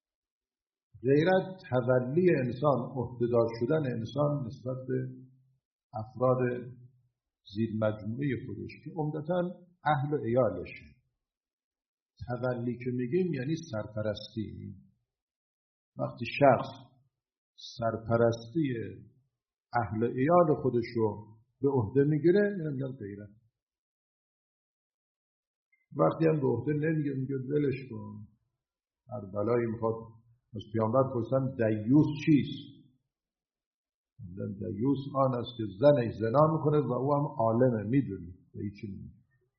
غیرت تولی انسان، عهده‌دار شدن انسان نسبت به افراد زیر مجموعه خودش که عمدتاً اهل و عیالشه. تولی که میگیم یعنی سرپرستی. وقتی شخص سرپرستی اهل عیال خودش رو به عهده میگیره یعنی میگن غیرت. وقتی هم به عهده نمیگه، میگه ولش کن، هر بلایی میخواد. از پیامبر پرسیدن دیوس چیست؟ دیوس آن است که زنش زنا میکنه و او هم عالمه، میدونه و هیچی نمیگه.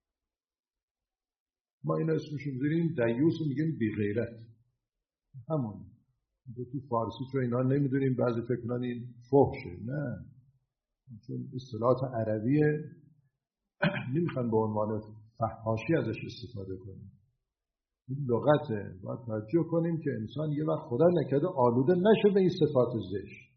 ما این اسمشو میذاریم دیوس، میگیم بی غیرت. همون تو فارسی چون اینا نمیدونیم، بعضی فکر کنن این فحشه. نه، چون اصطلاحات عربیه نمیخوان به عنوان فحاشی ازش استفاده کنیم. این لغته. باید توجه کنیم که انسان یه وقت خدا نکرده آلوده نشه به این صفات زشت.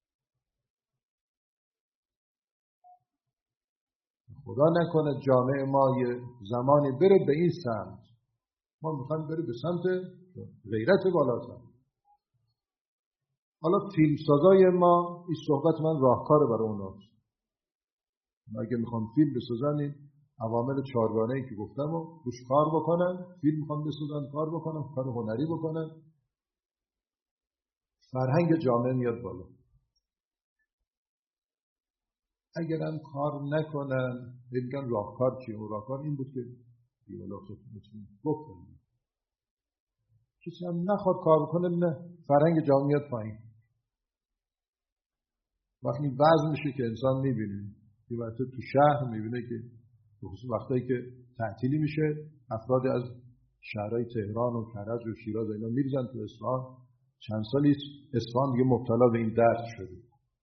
خدا نکنه جامعه ما یه زمانی بره به این سمت. ما میخوایم بره به سمت غیرت بالاتر. حالا فیلمسازای ما، این صحبت من راهکار برای اوناست. اگه میخوام فیلم بسازن این عوامل چهارگانه‌ای که گفتم و روش کار بکنن، فیلم میخوام بسازن کار بکنن، کار هنری بکنن، فرهنگ جامعه میاد بالا. اگرم کار نکنن بگن راهکار چیه؟ اون راهکار این بود که دیوالا خدمتون بکنیم. کسی هم نخواد کار بکنه، نه، فرهنگ جامعه میاد پایین. وقتی وضع میشه که انسان میبینه که وقتی تو شهر میبینه که بخصوص وقتایی که تعطیلی میشه افراد از شهرهای تهران و کرج و شیراز اینا میریزن تو اصفهان. چند سالی اصفهان دیگه مبتلا به این درد شده.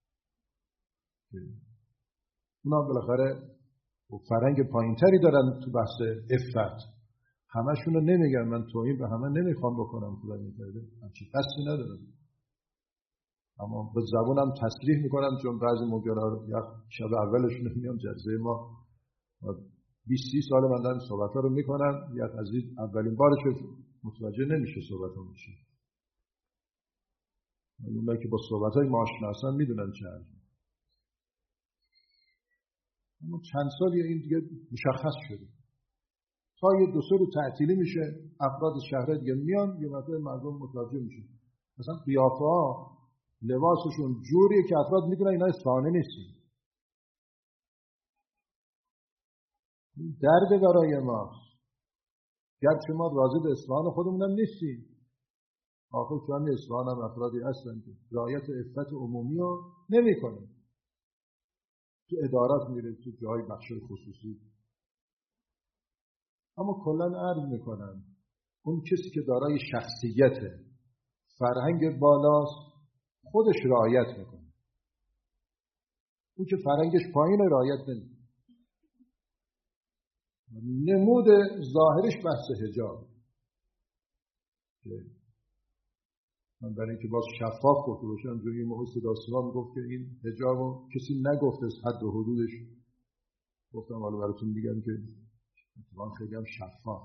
اونا بالاخره فرهنگ پایینتری دارن تو بحث عفت. همشون رو نمیگن، من توهین به همه نمیخوام بکنم، خدا میکرده همچی قصدی ندارم، اما به زبونم تصریح میکنم چون بعضی مجرا رو یک شب اولشون میام جلسه ما بیست سی سال من دارم صحبت ها رو میکنم، یک عزیز اولین بارش متوجه نمیشه صحبت ها میشه. اونایی که با صحبت های ما آشنا هستن میدونن چه هست. اما چند سالی این دیگه مشخص شده. تا یه دو سه رو تعطیلی میشه افراد شهر دیگه میان، یه مرتبه مردم متوجه میشه مثلا قیافه ها لباسشون جوریه که افراد میدونن اینا اصفهانی نیستن. درد برای ماست، گرچه ما راضی به اصفهان خودمون هم نیستیم. آخر چون اصفهان هم افرادی هستن که رعایت عفت عمومی رو نمی کنن. تو ادارات میره، تو جای بخش خصوصی. اما کلن عرض میکنن اون کسی که دارای شخصیت فرهنگ بالاست خودش رعایت میکنه. اون که فرهنگش پایین رعایت نمیکنه. نمود ظاهرش بحث حجاب. من برای اینکه باز شفاف گفته باشم، جوری موقع صدا سیما میگفت که این حجابو کسی نگفته از حد و حدودش. گفتم حالا براتون میگم که اتفاقا خیلی هم شفاف.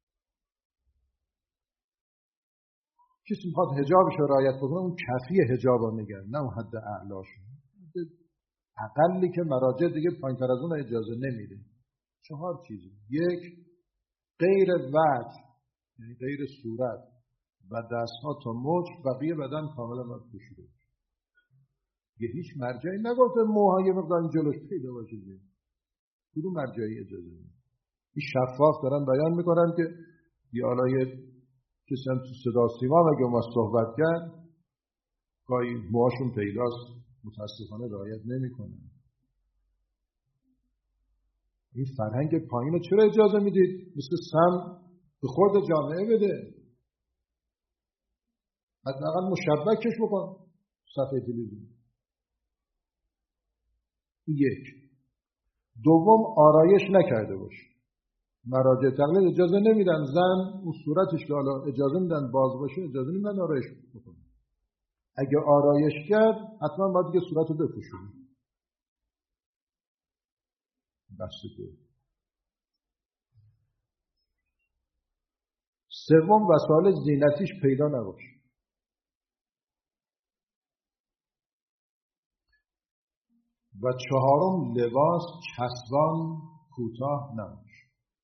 کسی میخواد حجابش رو رعایت بکنه اون کفی حجابو میگن، نه اون حد اعلاش. اقلی که مراجع دیگه پایین‌تر از اون اجازه نمیده. چهار چیزی: یک، غیر وجه یعنی غیر صورت و دستها تا مچ، بقیه بدن کاملا باید پوشیده باشه. یه هیچ مرجعی نگفته موهای مقدار جلوش پیدا باشه. کدوم مرجعی اجازه نمیده؟ این شفاف دارن بیان میکنن که یه آلای کسی هم تو صدا سیما مگه ما صحبت کرد گاهی موهاشون پیداست، متاسفانه رعایت نمیکنن. این فرهنگ پایین رو چرا اجازه میدید؟ مثل سم به خورد جامعه بده. حداقل مشبکش بکن صفحه تلویزیون. یک. دوم، آرایش نکرده باش. مراجع تقلید اجازه نمیدن زن اون صورتش که حالا اجازه میدن باز باشه، اجازه نمیدن آرایش بکنه. اگه آرایش کرد حتما باید دیگه صورتو بپوشونه. بحث دو. سوم، وسایل زینتیش پیدا نباشه. و چهارم لباس چسبان کوتاه نباشه.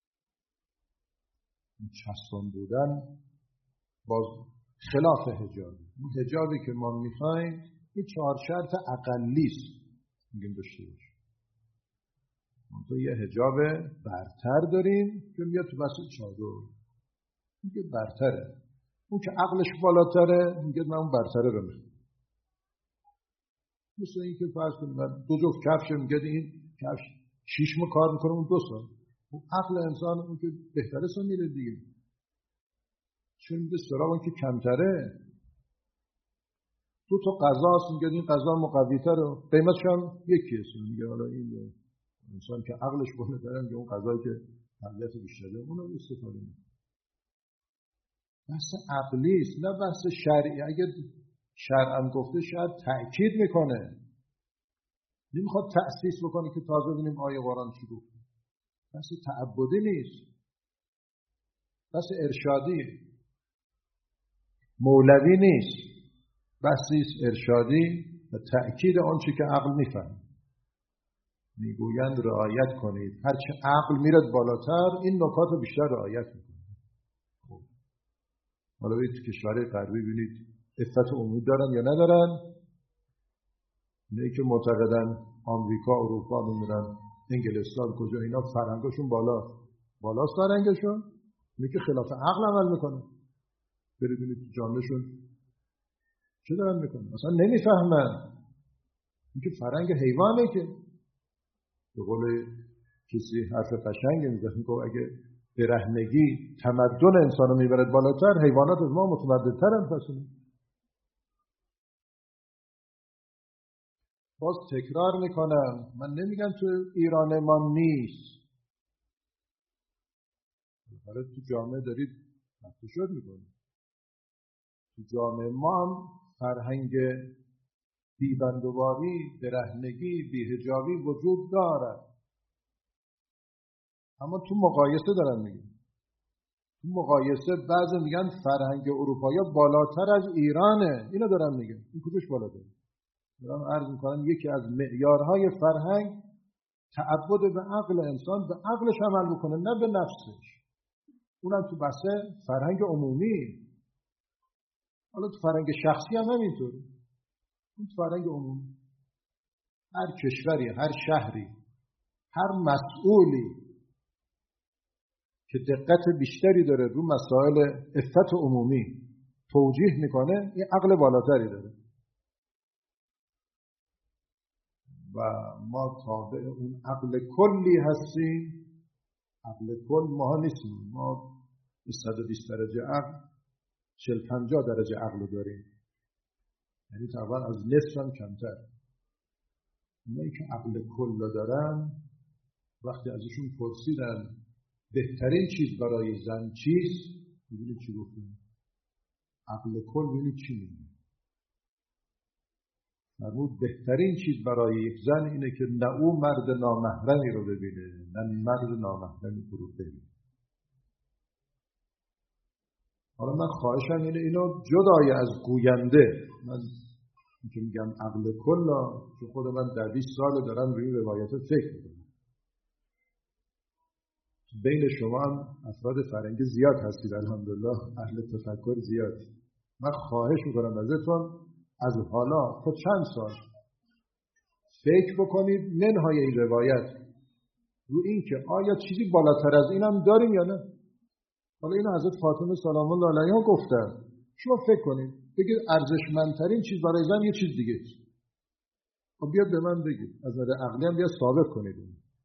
چسبان بودن باز خلاف حجاب. اون حجابی که ما میخوایم این چهار شرط اقلیست میگیم داشته باشه. تو یه حجاب برتر داریم که میاد تو بس چادر، میگه برتره. اون که عقلش بالاتره میگه من اون برتره رو میخوام. مثل این که فرض کنیم من دو جفت کفش، میگه این کفش شیش ماه کار میکنه اون دو سال. اون عقل انسان اون که بهتره سا میره دیگه، چون میگه سراغ اون که کمتره. دو تا غذا هست، میگه این غذا مقوی‌تره، قیمتش هم یکیه. میگه حالا این انسان که عقلش بالاتره میگه اون غذایی که قیمت بیشتره اونو استفاده میکنه. بحث عقلی است نه بحث شرعی. اگه شرعاً گفته شاید تأکید میکنه، نمیخواد تأسیس بکنه که تازه ببینیم آیه قرآن چی گفته. بحث تعبدی نیست، بحث ارشادی مولوی نیست، بحثی ارشادی و تأکید آنچه که عقل میفهمه. میگویند رعایت کنید، هرچه عقل میرد بالاتر این نکات رو بیشتر رعایت میکنه. خب حالا ببینید تو کشورهای غربی ببینید عفت عمومی دارن یا ندارن. اینایی که معتقدن آمریکا، اروپا، نمیدونن انگلستان کجا اینا فرهنگشون بالا بالاست فرهنگشون، اینه که خلاف عقل عمل میکنه. برید ببینید تو جامعهشون چه دارن میکنن، مثلا نمیفهمن اینکه فرهنگ حیوانه. که به قول کسی حرف قشنگی میزنه که اگه برهنگی تمدن انسان رو میبرد بالاتر، حیوانات از ما متمدن‌ترن. پس باز تکرار میکنم، من نمیگم تو ایران ما نیست، حالا تو جامعه دارید مفتشد میکنید. تو جامعه ما هم فرهنگ بیبندوباری، برهنگی، بیهجابی وجود دارد. اما تو مقایسه دارن میگن، تو مقایسه بعضی میگن فرهنگ اروپایی بالاتر از ایرانه. اینو دارن میگن. این کدومش بالاتره؟ دارم عرض میکنم یکی از معیارهای فرهنگ تعبد به عقل انسان، به عقلش عمل بکنه نه به نفسش. اونم تو بحث فرهنگ عمومی. حالا تو فرهنگ شخصی هم همینطوره. اون تو فرهنگ عمومی هر کشوری، هر شهری، هر مسئولی که دقت بیشتری داره رو مسائل عفت عمومی توجیه میکنه، این عقل بالاتری داره و ما تابع اون عقل کلی هستیم. عقل کل ماها نیستیم. ما به صد و بیست درجه عقل، چهل پنجاه درجه عقل داریم، یعنی تقریبا از نصف هم کمتر. اونایی که عقل کل دارن وقتی ازشون پرسیدن بهترین چیز برای زن چیست، ببینید چی گفتن. عقل کل ببینید چی میگه. فرمود بهترین چیز برای یک زن اینه که نه او مرد نامحرمی رو ببینه نه مرد نامحرمی رو ببینه. حالا من خواهشم اینه اینو جدای از گوینده، من که میگم عقل کلا، که خود من در بیست سال دارم روی روایت فکر میکنم. بین شما هم افراد فرهنگ زیاد هستید الحمدلله، اهل تفکر زیاد. من خواهش میکنم ازتون از حالا تا چند سال فکر بکنید منهای این روایت رو این که آیا چیزی بالاتر از اینم داریم یا نه. حالا اینو حضرت فاطمه سلام الله علیها گفتن، شما فکر کنید بگید ارزشمندترین چیز برای زن یه چیز دیگه است. خب بیاد به من بگید، از نظر عقلی هم بیاد ثابت کنید.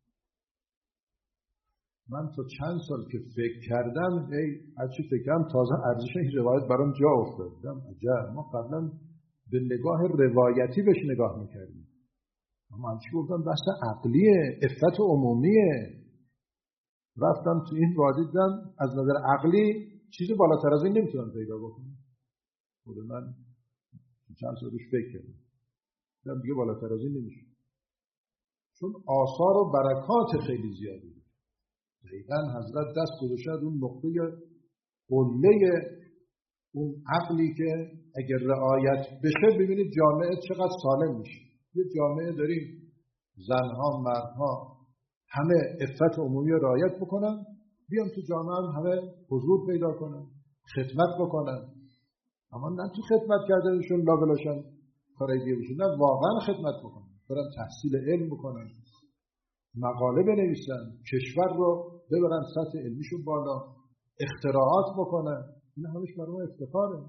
من تا چند سال که فکر کردم، ای هرچی فکر کردم تازه ارزش این روایت برام جا افتاد. دیدم عجب، ما قبلا به نگاه روایتی بهش نگاه میکردیم، اما همچی گفتم بحث عقلیه، عفت عمومیه. رفتم تو این وادی دیدم از نظر عقلی چیزی بالاتر از این نمیتونم پیدا بکنم. خود من چند سال روش فکر کردم، دیدم دیگه بالاتر از این نمیشه، چون آثار و برکات خیلی زیادی. دقیقاً حضرت دست گذاشتن اون نقطه قله اون عقلی که اگر رعایت بشه ببینید جامعه چقدر سالم میشه. یه جامعه داریم زنها، مردها همه عفت عمومی رو رعایت بکنن، بیان تو جامعه هم همه حضور پیدا کنن، خدمت بکنن. اما نه تو خدمت کردنشون لابلاشن کارای دیگه بشن، نه واقعا خدمت بکنن، برن تحصیل علم بکنن، مقاله بنویسن، کشور رو ببرن سطح علمیشون بالا، اختراعات بکنن. این همش برای ما افتخاره.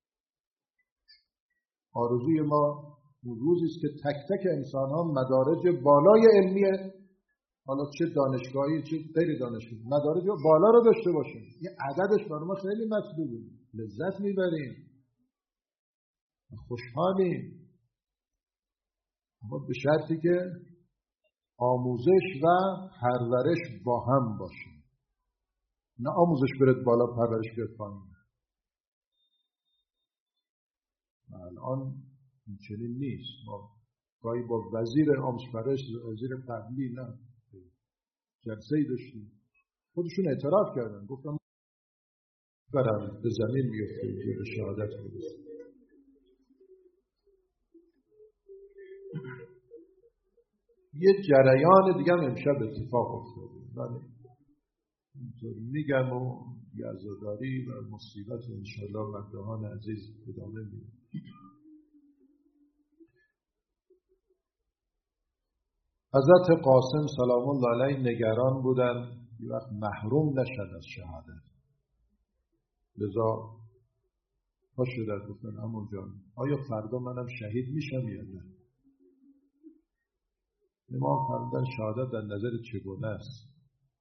آرزوی ما اون روزی است که تک تک انسان ها مدارج بالای علمیه، حالا چه دانشگاهی چه غیر دانشگاهی، مدارج بالا رو داشته باشیم. این عددش برای ما خیلی مطلوبه، لذت میبریم، خوشحالیم، اما به شرطی که آموزش و پرورش با هم باشه. نه آموزش برد بالا، پرورش برد پایین. الان این چنین نیست. ما گاهی با وزیر آموزش پرورش، وزیر قبلی نه جلسه‌ای داشتیم، خودشون اعتراف کردن، گفتم برم به زمین بیفته که به شهادت برسیم. یه جریان دیگه هم امشب اتفاق افتاده، من اینطور میگم و یزداری و مصیبت انشاءالله مردمان عزیز ادامه میدیم. حضرت قاسم سلام الله علیه نگران بودن یه وقت محروم نشد از شهادت، لذا پا شدن گفتن عمو جان آیا فردا منم شهید میشم یا نه؟ امام فرمودن شهادت در نظر چگونه است؟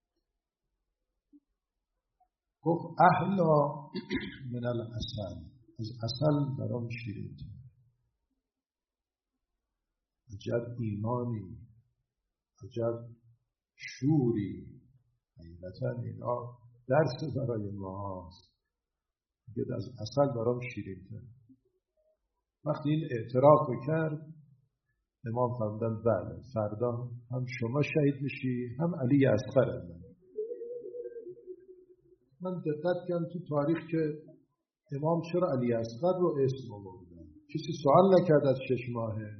گفت احلا من العسل، از عسل برام شیرین‌تر. عجب ایمانی، عجب شوری، حقیقتا اینا درس برای ما هست که از عسل برام شیرین‌تر. وقتی این اعتراف کرد امام فرمودن بله فردا هم شما شهید میشی هم علی اصغر. من من دقت کردم تو تاریخ که امام چرا علی اصغر رو اسم آوردن، کسی سوال نکرد از شش ماهه.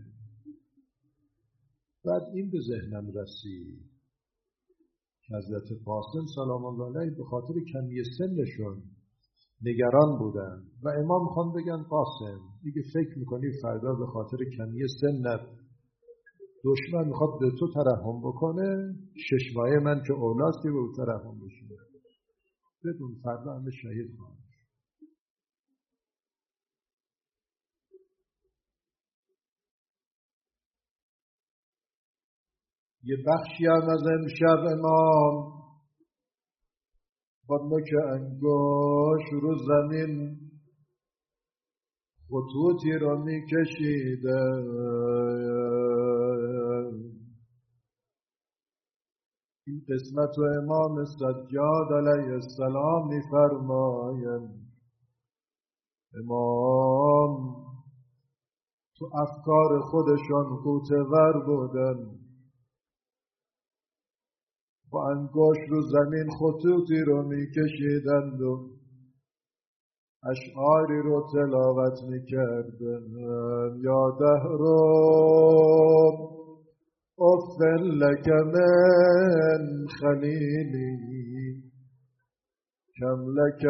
بعد این به ذهنم رسید که حضرت قاسم سلام الله علیه به خاطر کمی سنشون نگران بودن و امام میخوان بگن قاسم دیگه فکر میکنی فردا به خاطر کمی سنت دشمن میخواد به تو ترحم بکنه، شش ماهه من که اولاد که به او ترحم بشه، بدون فردا همه شهید خواهد. یه بخشی هم از امشب امام با نوک انگوش رو زمین خطوطی رو میکشیده، این قسمت و امام سجاد علیه السلام میفرمایند امام تو افکار خودشان قوتور بودن، با انگشت رو زمین خطوطی رو میکشیدند و اشعاری رو تلاوت میکردن. یا دهرم افن لک من خلیلی کم لک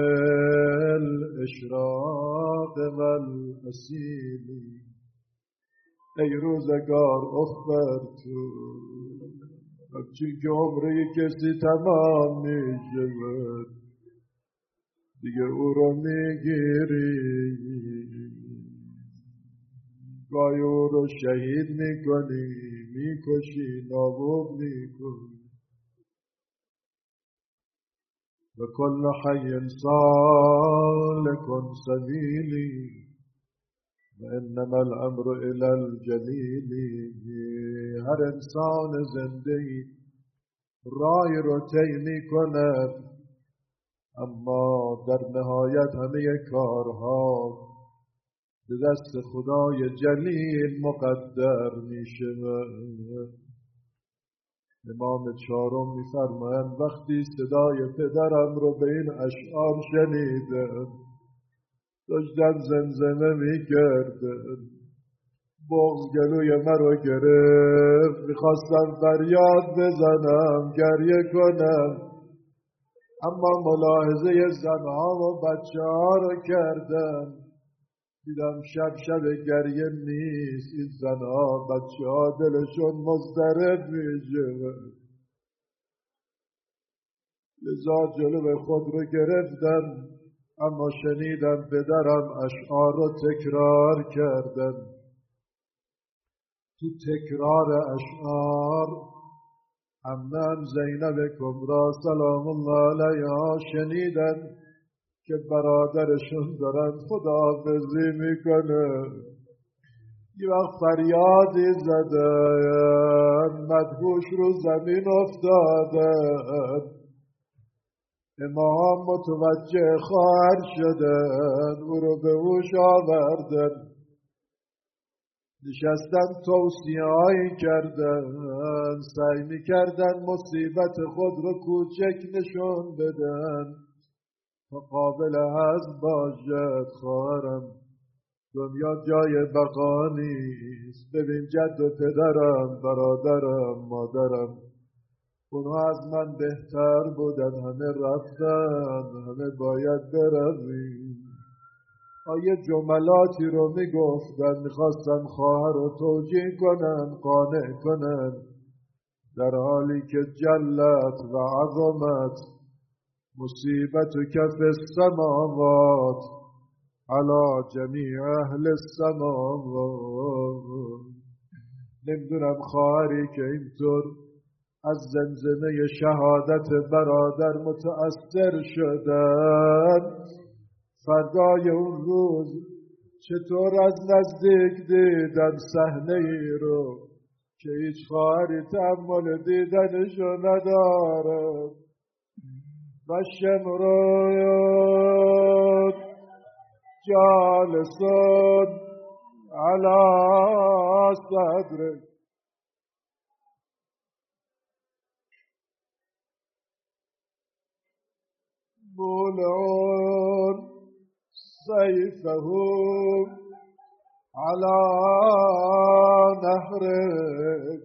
بالاشراق والاسیلی. ای روزگار اخبر تو چون که عمره کسی تمام میشود دیگه او رو میگیری، گاهی او رو شهید میکنی، میکشی، نابود میکنی. و کل حی سالک سبیلی و انما الامر الی الجلیل. هر انسان زنده‌ای رای رو طی می‌کند، اما در نهایت همه کارها به دست خدای جلیل مقدر می‌شود. امام چهارم می‌فرمایند وقتی صدای پدرم رو به این اشعار شنیدم داشتن زمزمه می‌کردن بغض گلوی مرا گرفت، میخواستم فریاد بزنم، گریه کنم، اما ملاحظه زنها و بچه ها رو کردم. دیدم شب شب گریه نیست، این زنها بچه ها دلشون مضطرب میشه. لذا جلو خود رو گرفتم، اما شنیدم پدرم اشعار رو تکرار کردن. تو تکرار اشعار عمم زینب کبرا سلام الله علیها شنیدن که برادرشون دارن خداحافظی میکنه. یه وقت فریادی زدن، مدهوش رو زمین افتادن. امام متوجه خواهر شدن، او رو به هوش آوردن، نشستن توصیه هایی کردن، سعی میکردن مصیبت خود رو کوچک نشون بدن تا قابل هضم باشد. خواهرم دنیا جای بقا نیست، ببین جد و پدرم، برادرم، مادرم، اونها از من بهتر بودن، همه رفتن، همه باید برویم. آیه جملاتی رو میگفتن، میخواستن خواهر رو توجیه کنن، قانع کنن، در حالی که جلت و عظمت مصیبت و کف السماوات علی جمیع اهل السماوات. نمیدونم خواهری که اینطور از زمزمه شهادت برادر متأثر شدن، فردای اون روز چطور از نزدیک دیدن صحنه ای رو که هیچ خواهری تحمل دیدنشو نداره. و شمرون جالسون علی صدرک، مولعون سیفه علی نهرک.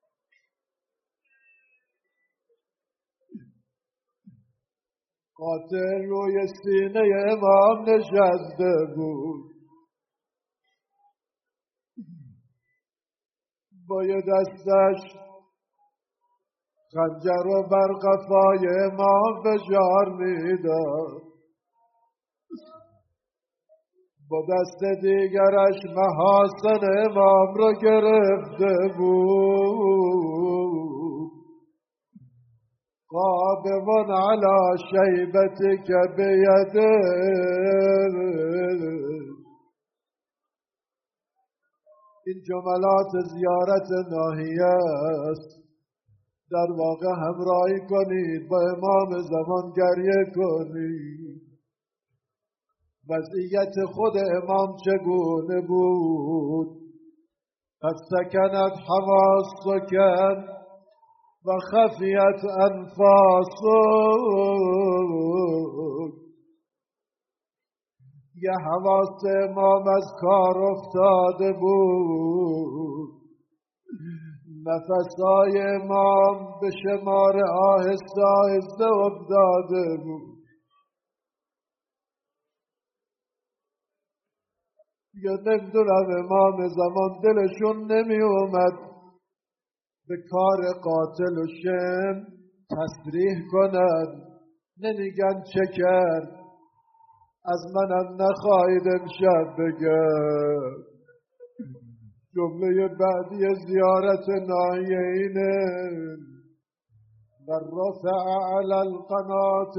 قاتل روی سینه امام نشسته بود، با یه دستش خنجر رو بر قفای امام فشار میداد، با دست دیگرش محاسن امام رو گرفته بود. قابض علی شیبتک بیده، این جملات زیارت ناحیه است. در واقع همراهی کنید با امام زمان، گریه کنید. وضعیت خود امام چگونه بود؟ قد سکنت حواسک و خفیت انفاسک. یه حواس امام از کار افتاده بود، نفسهای امام به شمار آهسته آهسته افتاده بود. یا نمیدونم امام زمان دلشون نمی اومد به کار قاتل و شم تصریح کنن، نمیگن چه کرد، از منم نخواهید امشب بگم. جمله بعدی زیارت ناحیه اینه و رفع علی القنات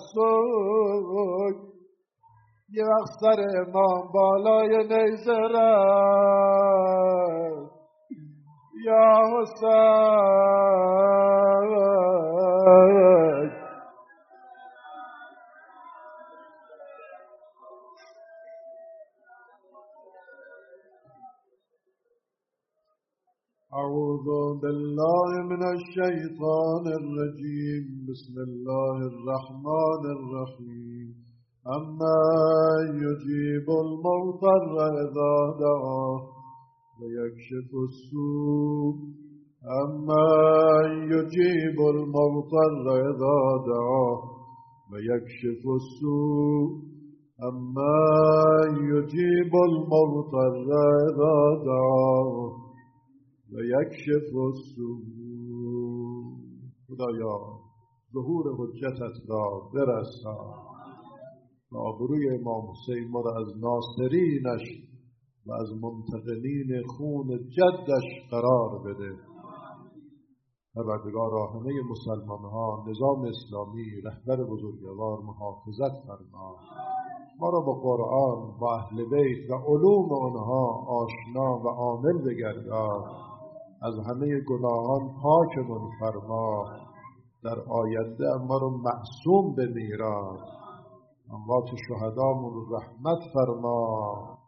رأسک. یه وقت سر امام بالای نیزه رفت، یا حسین. اعوذ بالله من الشیطان الرجیم، بسم الله الرحمن الرحیم. اما یجیب المضطر اذا دعاه ويكشف السوء أمن يجيب المضطر إذا دعاه ويكشف السوء أمن يجيب المضطر إذا دعاه ويكشف السوء. خدایا ظهور حجتت را برسان و آبروی امام حسین ما را از ناصرینش و از منتقمین خون جدش قرار بده. پروردگارا همه مسلمان ها، نظام اسلامی، رهبر بزرگوار محافظت فرما. ما را با قرآن، با اهل بیت و علوم آنها آشنا و عامل بگردان. از همه گناهان پاکمون فرما. در آینده ما را معصوم بمیران. اموات شهدامون رحمت فرما.